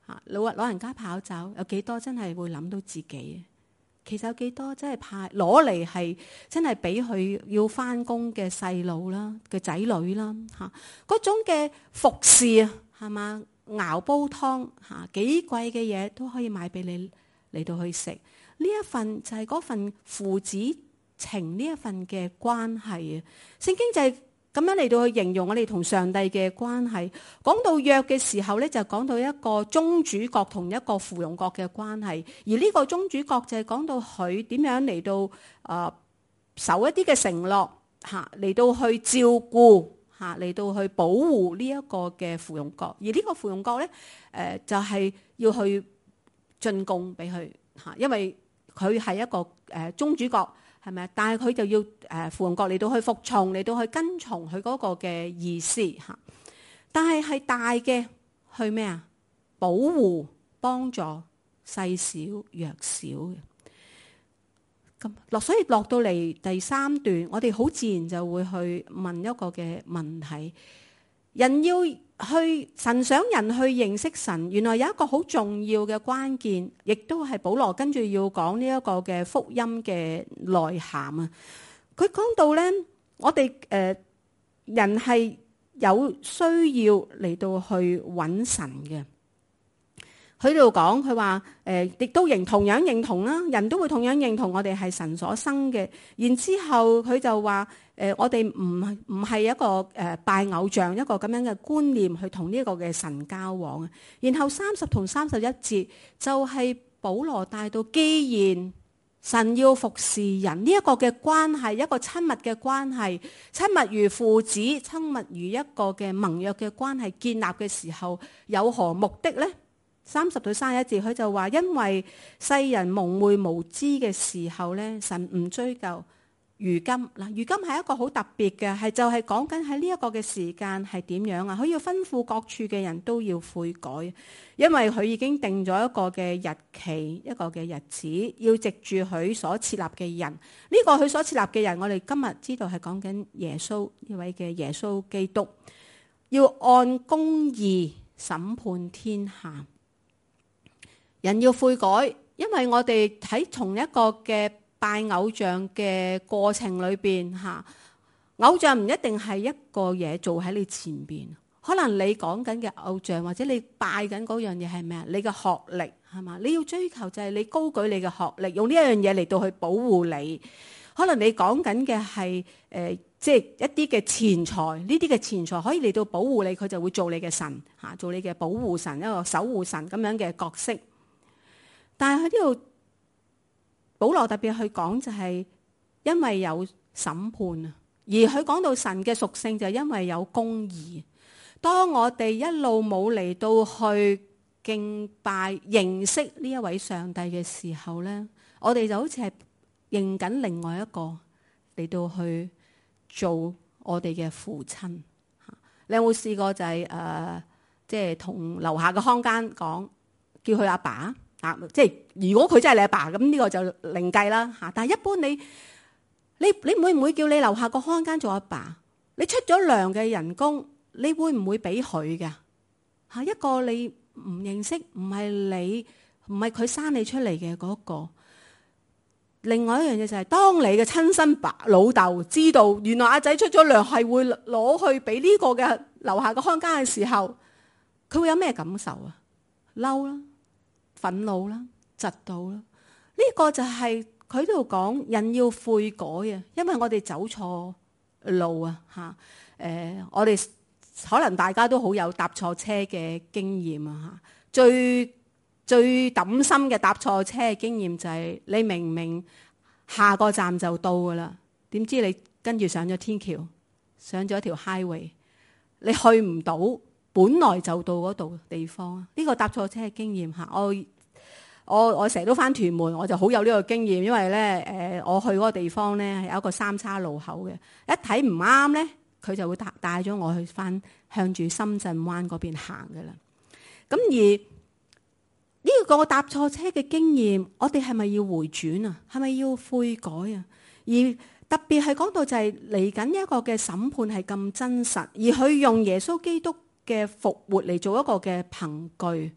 嚇，老老人家跑走，有幾多真係會諗到自己？其實有幾多真係派攞嚟係真係俾佢要翻工嘅細路啦、嘅仔女啦嚇，嗰種嘅服侍啊，係嘛？熬煲湯嚇，幾貴嘅嘢都可以買俾你嚟到去食。呢一份就係嗰份父子情，呢一份嘅關係啊。聖經就係咁樣嚟到去形容我哋同上帝嘅關係。講到約嘅時候咧，就講到一個宗主國同一個附庸國嘅關係。而呢個宗主國就係講到佢點樣嚟到誒、呃、守一啲嘅承諾嚇，嚟到去照顧嚇，嚟到去保護呢一個嘅附庸國。而呢個附庸國咧誒就係、是、要去進貢俾佢嚇，因為佢係一個誒、呃、宗主國。係咪？但係佢就要誒附庸國嚟到去服從，嚟到去跟從佢嗰個嘅意思嚇。但係係大嘅去咩啊？保護、幫助細小弱小嘅。咁落，所以落到嚟第三段，我哋好自然就會去問一個嘅問題：人要去神想人去認識神，原來有一個好重要嘅關鍵，亦都係保羅跟住要講呢一個嘅福音嘅內涵啊！佢講到咧，我哋誒、呃、人係有需要嚟到去揾神嘅。佢度講，佢話誒，亦都認同樣認同啦，人都會同樣認同我哋係神所生嘅。然之後佢就話誒、呃，我哋唔唔係一個誒、呃、拜偶像一個咁樣嘅觀念去同呢個嘅神交往啊。然後三十同三十一節就係、是、保羅帶到，既然神要服侍人呢一、這個嘅關係，一個親密嘅關係，親密如父子，親密如一個嘅盟約嘅關係建立嘅時候，有何目的呢？三十到三十一節，佢就話，因為世人蒙昧無知嘅時候咧，神唔追究。如今嗱，如今係一個好特別嘅，係就係講緊喺呢一個嘅時間係點樣啊？佢要吩咐各處嘅人都要悔改，因為佢已經定咗一個嘅日期，一個嘅日子，要藉住佢所設立嘅人。呢、這個佢所設立嘅人，我哋今日知道係講緊耶穌呢位嘅耶穌基督，要按公義審判天下。人要悔改，因為我哋喺同一個嘅拜偶像嘅過程裏邊嚇，偶像唔一定係一個嘢做喺你前邊，可能你講緊嘅偶像或者你拜緊嗰樣嘢係咩啊？你嘅學歷係嘛？你要追求就係你高舉你嘅學歷，用呢一樣嘢嚟到去保護你。可能你講緊嘅係誒，即係一啲嘅錢財，呢啲嘅錢財可以嚟到保護你，佢就會做你嘅神嚇，做你嘅保護神，一個守護神咁樣嘅角色。但係喺呢度，保羅特別去講就係因為有審判啊，而佢講到神嘅屬性就係因為有公義。當我哋一路冇嚟到去敬拜認識呢一位上帝嘅時候咧，我哋就好似係認緊另外一個嚟到去做我哋嘅父親。你有冇試過就係誒，即係同樓下嘅看更講，叫佢阿爸？啊！即係如果佢真係你阿爸，咁呢個就另計啦嚇。但係一般你你你會唔會叫你樓下個看更做阿爸？你出咗糧嘅人工，你會唔會俾佢㗎嚇？一個你唔認識，唔係你唔係佢生你出嚟嘅嗰個。另外一樣嘢就係、是，當你嘅親生爸老豆知道原來阿仔出咗糧係會攞去俾呢個嘅樓下個看更嘅時候，佢會有咩感受啊？嬲啦！憤怒啦，嫉妒啦，呢、這個就係佢度講人要悔改啊，因為我哋走錯路啊嚇。誒、呃，我哋可能大家都好有搭錯車嘅經驗啊嚇。最最抌心嘅搭錯車嘅經驗就係、是、你明明下個站就到噶啦，點知你跟住上咗天橋，上咗一條 highway， 你去唔到本來就到嗰度地方啊！呢個搭錯車嘅經驗嚇，我我我成日都返屯門，我就好有呢個經驗，因為咧誒，我去嗰個地方咧係有一個三叉路口嘅，一睇唔啱咧，佢就會帶帶咗我去返向住深圳灣嗰邊行嘅啦。咁而呢個搭錯車嘅經驗，我哋係咪要回轉啊？係咪要悔改啊？而特別係講到就係嚟緊一個嘅審判係咁真實，而佢用耶穌基督嘅復活嚟做一個嘅憑據，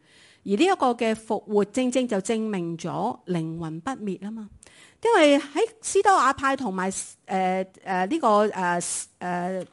而呢一個嘅復活，正正就證明咗靈魂不滅啊嘛。因為喺斯多亞派同埋誒誒呢個誒誒誒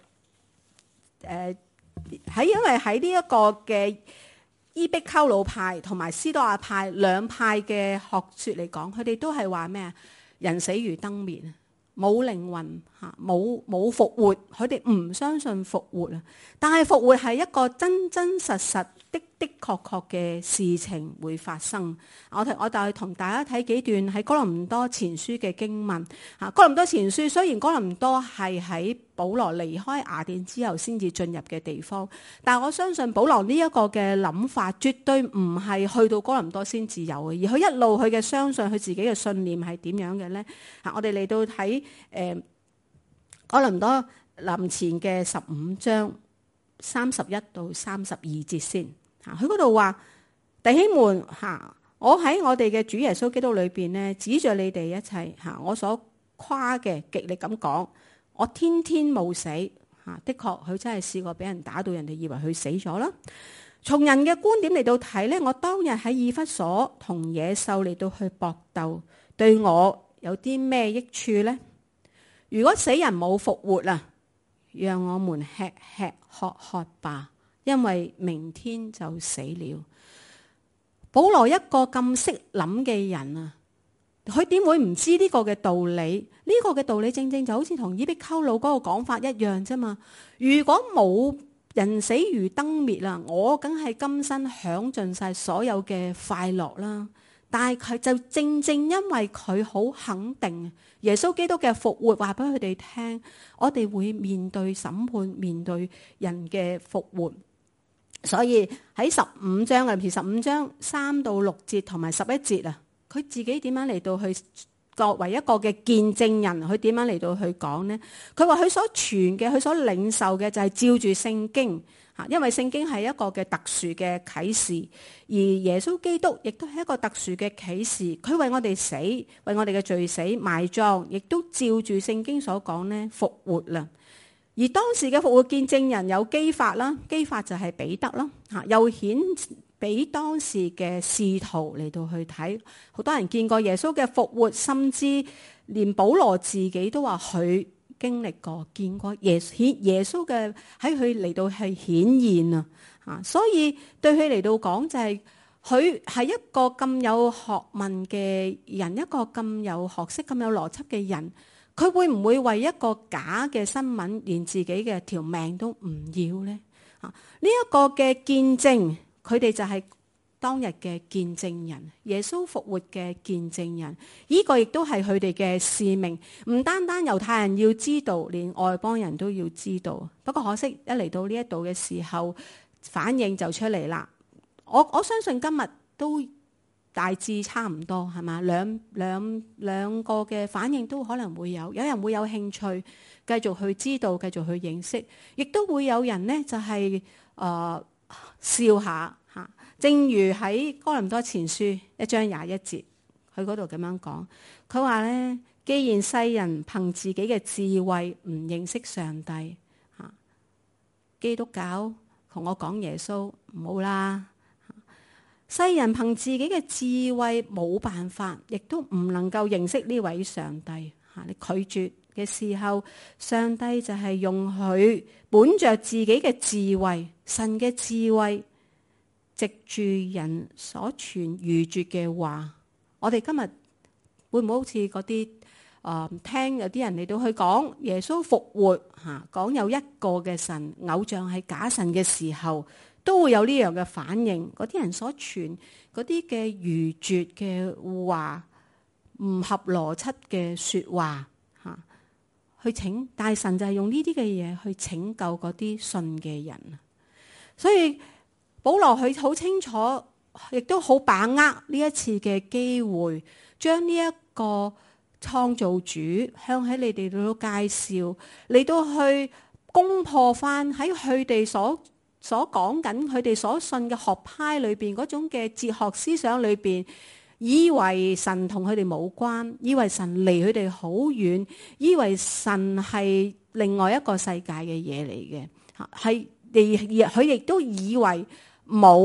喺因為喺呢一個嘅伊壁鳩魯派同埋斯多亞派兩派嘅學説嚟講，佢哋都係話咩啊？人死如燈滅，冇靈魂嚇，冇冇復活，佢哋唔相信復活啊！但係復活係一個真真實實的的確確嘅事情會發生。我我就係同大家睇幾段喺哥林多前書嘅經文嚇。哥林多前書雖然哥林多係喺保羅離開雅典之後先至進入嘅地方，但係我相信保羅呢一個嘅諗法絕對唔係去到哥林多先至有嘅，而佢一路佢嘅相信佢自己嘅信念係點樣嘅咧嚇。我哋嚟到睇誒哥林多林前嘅十五章三十一到三十二節先嚇，佢嗰度話：弟兄們嚇，我喺我哋嘅主耶穌基督裏邊咧，指著你哋一切嚇，我所誇嘅極力咁講。我天天冇死嚇，的確佢真係試過俾人打到人哋以為佢死咗啦。從人嘅觀點嚟到睇咧，我當日喺以弗所同野獸嚟到去搏鬥，對我有啲咩益處呢？如果死人冇復活啊，讓我們吃吃喝喝吧，因為明天就死了。保羅一個咁識諗嘅人啊，佢點會唔知呢個嘅道理？呢、這個嘅道理正正就好似同伊壁鳩魯嗰個講法一樣啫嘛。如果冇人死如燈滅啦，我梗係今生享盡晒所有嘅快樂啦。但係佢就正正因為佢好肯定耶穌基督嘅復活，話俾佢哋聽，我哋會面對審判，面對人嘅復活。所以喺十五章啊，譬如十五章三到六節同埋十一節啊，佢自己點樣嚟到去作為一個嘅見證人，佢點樣嚟到去講呢？佢話佢所傳嘅，佢所領受嘅就係照住聖經嚇，因為聖經係一個嘅特殊嘅啟示，而耶穌基督亦都係一個特殊嘅啟示。佢為我哋死，為我哋嘅罪死埋葬，亦都照住聖經所講呢復活啦。而當時嘅復活見證人有基法啦，基法就係彼得啦嚇，又顯俾當時嘅使徒嚟到去睇，好多人見過耶穌嘅復活，甚至連保羅自己都話佢經歷過、見過耶顯耶穌嘅喺佢嚟到係顯現啊！啊，所以對佢嚟到講就係佢係一個咁有學問嘅人，一個咁有學識、咁有邏輯嘅人，佢會唔會為一個假嘅新聞，連自己嘅條命都唔要呢？啊，呢一個嘅見證。佢哋就係當日嘅見證人，耶穌復活嘅見證人。呢個亦都係佢哋嘅使命，唔單單猶太人要知道，連外邦人都要知道。不過可惜一嚟到呢一度嘅時候，反應就出嚟啦。我我相信今日都大致差唔多，係嘛？兩兩兩個嘅反應都可能會有，有人會有興趣繼續去知道，繼續去認識，亦都會有人呢就係、是、誒。呃笑下嚇，正如喺哥林多前書一章廿一節，佢嗰度咁樣講，佢話咧，既然世人憑自己嘅智慧唔認識上帝嚇，基督教同我講耶穌唔好啦，世人憑自己嘅智慧冇辦法，亦都唔能夠認識呢位上帝嚇，你拒絕嘅時候，上帝就係用佢本着自己嘅智慧，神嘅智慧，藉住人所傳愚拙嘅話。我哋今日會唔會好似嗰啲誒聽有啲人嚟到去講耶穌復活嚇，講有一個嘅神，偶像係假神嘅時候，都會有呢樣嘅反應。嗰啲人所傳嗰啲嘅愚拙嘅話，唔合邏輯嘅説話。去拯，但神就係用呢啲嘅嘢去拯救嗰啲信嘅人。所以保羅佢好清楚，亦都好把握呢一次嘅機會，將呢一個創造主向喺你哋度介紹，嚟到去攻破翻喺佢哋所所講緊，佢哋所信嘅學派裏邊嗰種嘅哲學思想裏邊。以為神同佢哋冇關，以為神離佢哋好遠，以為神係另外一個世界嘅嘢嚟嘅，係佢亦都以為冇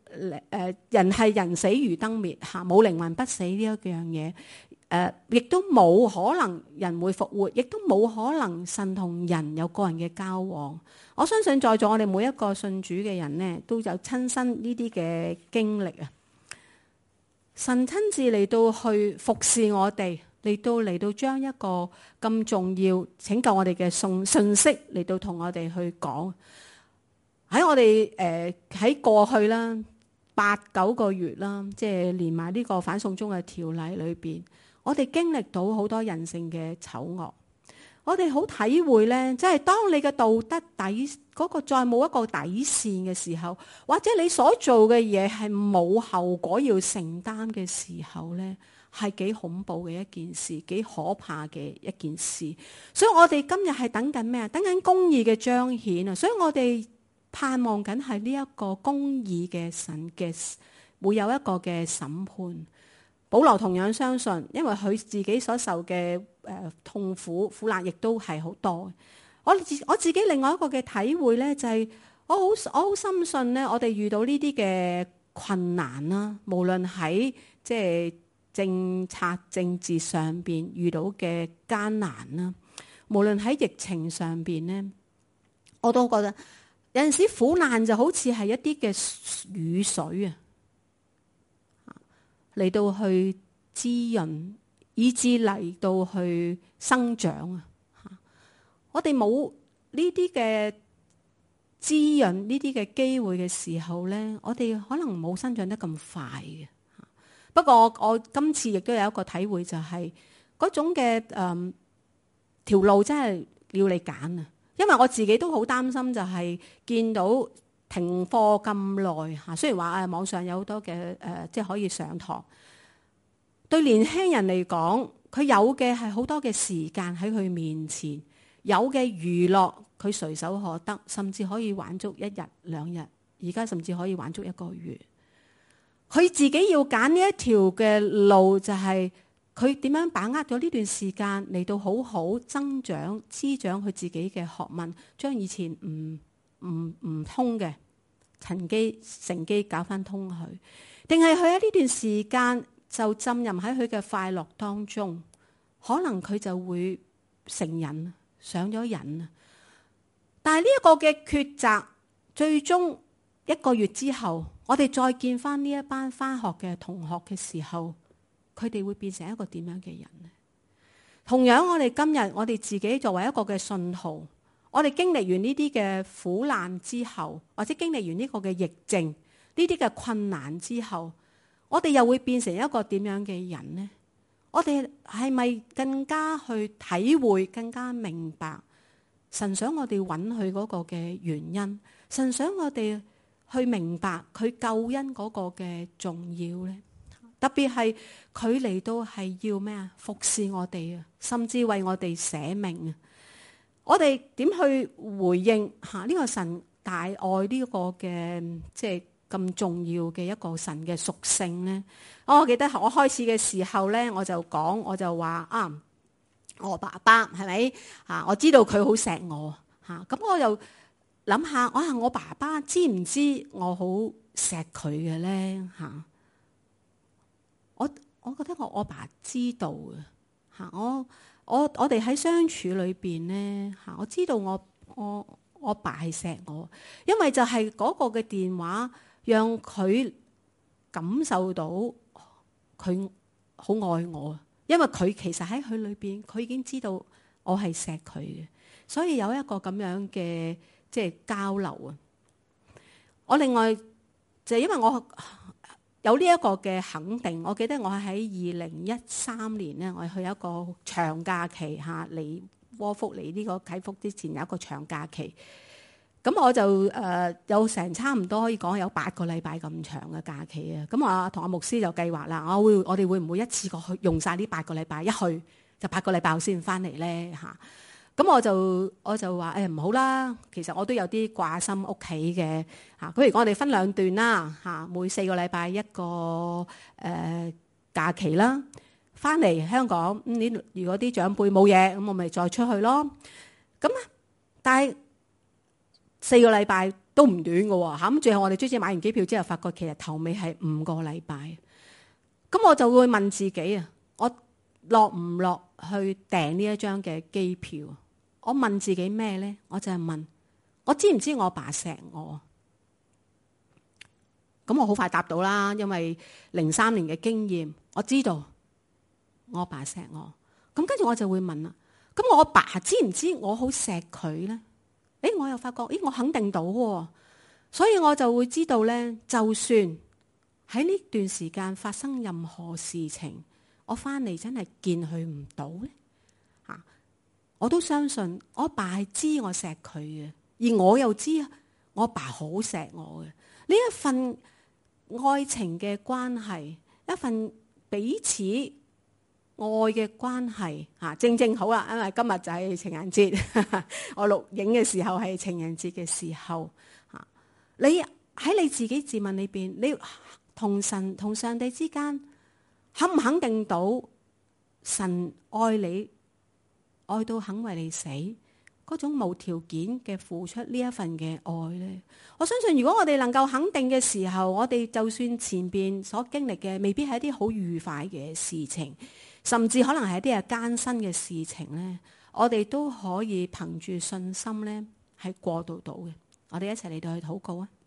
誒人係人死如燈滅嚇，冇靈魂不死呢一樣嘢。誒，亦都冇可能人會復活，亦都冇可能神同人有個人嘅交往。我相信在座我哋每一個信主嘅人呢，都有親身呢啲嘅經歷啊！神親自嚟到去服侍我哋，嚟到嚟到將一個咁重要拯救我哋嘅信信息嚟到同我哋去講。喺我哋誒喺過去啦八九個月啦，即係連埋呢個反送中嘅條例裏邊，我哋經歷到好多人性嘅醜惡，我哋好體會呢，即係當你嘅道德底嗰個再冇一個底線嘅時候，或者你所做嘅嘢係冇後果要承擔嘅時候呢，係幾恐怖嘅一件事，幾可怕嘅一件事。所以我哋今日係等緊咩啊？等緊公義嘅彰顯啊！所以我哋盼望緊係呢一個公義嘅神嘅會有一個嘅審判。保羅同樣相信，因為佢自己所受嘅誒痛苦苦難亦都係好多。我自我自己另外一個嘅體會咧，就係我好我好深信咧，我哋遇到呢啲嘅困難啦，無論喺即係政策政治上邊遇到嘅艱難啦，無論喺疫情上邊咧，我都覺得有陣時苦難就好似係一啲嘅雨水啊，嚟到去滋潤，以至嚟到去生長啊！我哋冇呢啲嘅滋潤，呢啲嘅機會嘅時候咧，我哋可能冇生長得咁快嘅。不過我我今次亦都有一個體會，就係嗰種嘅誒條路真係要你揀啊！因為我自己都好擔心，就係見到停課咁耐嚇，雖然話誒網上有好多嘅誒、呃，即係可以上堂。對年輕人嚟講，佢有嘅係好多嘅時間喺佢面前，有嘅娛樂佢隨手可得，甚至可以玩足一日兩日，而家甚至可以玩足一個月。佢自己要揀呢一條嘅路，就係佢點樣把握咗呢段時間嚟到好好增長、滋長佢自己嘅學問，將以前唔唔唔通嘅趁機乘機搞翻通佢，定係佢喺呢段時間就浸淫喺佢嘅快樂當中，可能佢就會成癮，上咗癮啊！但係呢一個嘅抉擇，最終一個月之後，我哋再見翻呢一班翻學嘅同學嘅時候，佢哋會變成一個點樣嘅人呢？同樣，我哋今日我哋自己作為一個嘅信徒，我哋經歷完呢啲嘅苦難之後，或者經歷完呢個嘅疫症，呢啲嘅困難之後，我哋又會變成一個點樣嘅人呢？我哋係咪更加去體會、更加明白神想我哋揾佢嗰個嘅原因？神想我哋去明白佢救恩嗰個嘅重要呢？特別係佢嚟到係要咩啊？服侍我哋啊，甚至為我哋捨命啊！我哋點去回應吓呢個神大愛呢個嘅即係咁重要嘅一個神嘅屬性呢？我記得我開始嘅時候咧，我就講，我就話啊，我爸爸係咪啊？我知道佢好錫我吓，咁我又諗下，我話我爸爸知唔知我好錫佢嘅咧吓？我我覺得我我爸知道嘅吓，我我我哋喺相處裏邊咧吓，我知道我我我爸係錫我，因為就係嗰個嘅電話讓佢感受到佢好愛我，因為佢其實喺佢裏邊，佢已經知道我係錫佢嘅，所以有一個咁樣嘅即係交流啊。我另外就係因為我有呢一個嘅肯定，我記得我喺二零一三年咧，我去一個長假期嚇，嚟窩福嚟呢個啟福之前有一個長假期，咁我就誒、呃、有成差唔多可以講有八個禮拜咁長嘅假期啊！咁我同阿牧師就計劃啦，我會我哋會唔會一次過去用晒呢八個禮拜，一去就八個禮拜後先翻嚟咧嚇？咁我就我就話誒唔好啦，其實我都有啲掛心屋企嘅嚇。咁如果我哋分兩段啦嚇，每四個禮拜一個誒、呃、假期啦，翻嚟香港咁你、嗯、如果啲長輩冇嘢，咁我咪再出去咯。咁但係四個禮拜都唔短嘅喎嚇。咁最後我哋終於買完機票之後，發覺其實頭尾係五個禮拜。咁我就會問自己啊，我落唔落去訂呢一張嘅機票？我問自己咩呢？我就係問我知唔知我爸錫我？咁我好快答到啦，因為零三年嘅經驗，我知道我爸錫我。咁跟住我就會問啦，咁我爸知唔知我好錫佢呢？誒，我又發覺，誒，我肯定到喎，所以我就會知道呢，就算喺呢段時間發生任何事情，我翻嚟真係見佢唔到呢，啊，我都相信我爸係知我錫佢嘅，而我又知我爸好錫我嘅。呢一份愛情嘅關係，一份彼此愛嘅關係，嚇，正正好啦，因為今日就係情人節，我錄影嘅時候係情人節嘅時候，嚇，你喺你自己自問裏邊，你同神同上帝之間肯唔肯定到神愛你，愛到肯為你死，嗰種無條件嘅付出呢一份嘅愛呢？我相信如果我哋能夠肯定嘅時候，我哋就算前邊所經歷嘅未必係一啲好愉快嘅事情，甚至可能係一啲係艱辛嘅事情呢，我哋都可以憑住信心呢係過渡到嘅。我哋一齊嚟到去禱告啊！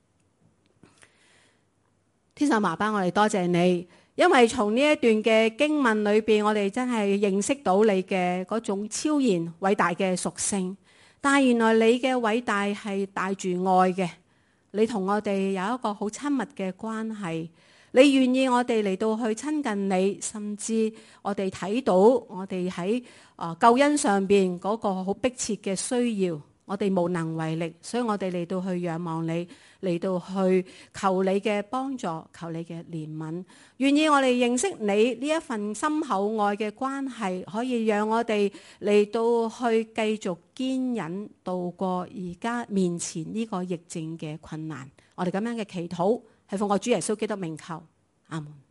天上爸爸，我哋多謝你，因為從呢一段嘅經文裏邊，我哋真係認識到你嘅嗰種超然偉大嘅屬性。但係原來你嘅偉大係帶住愛嘅，你同我哋有一個好親密嘅關係，你願意我哋嚟到去親近你，甚至我哋睇到我哋喺啊救恩上邊嗰個好迫切嘅需要，我哋無能為力，所以我哋嚟到去仰望你，嚟到去求你嘅幫助，求你嘅憐憫，願意我哋認識你呢一份深厚愛嘅關係，可以讓我哋嚟到去繼續堅忍度過而家面前呢個疫症嘅困難。我哋咁樣嘅祈禱係奉我主耶穌基督名求，阿門。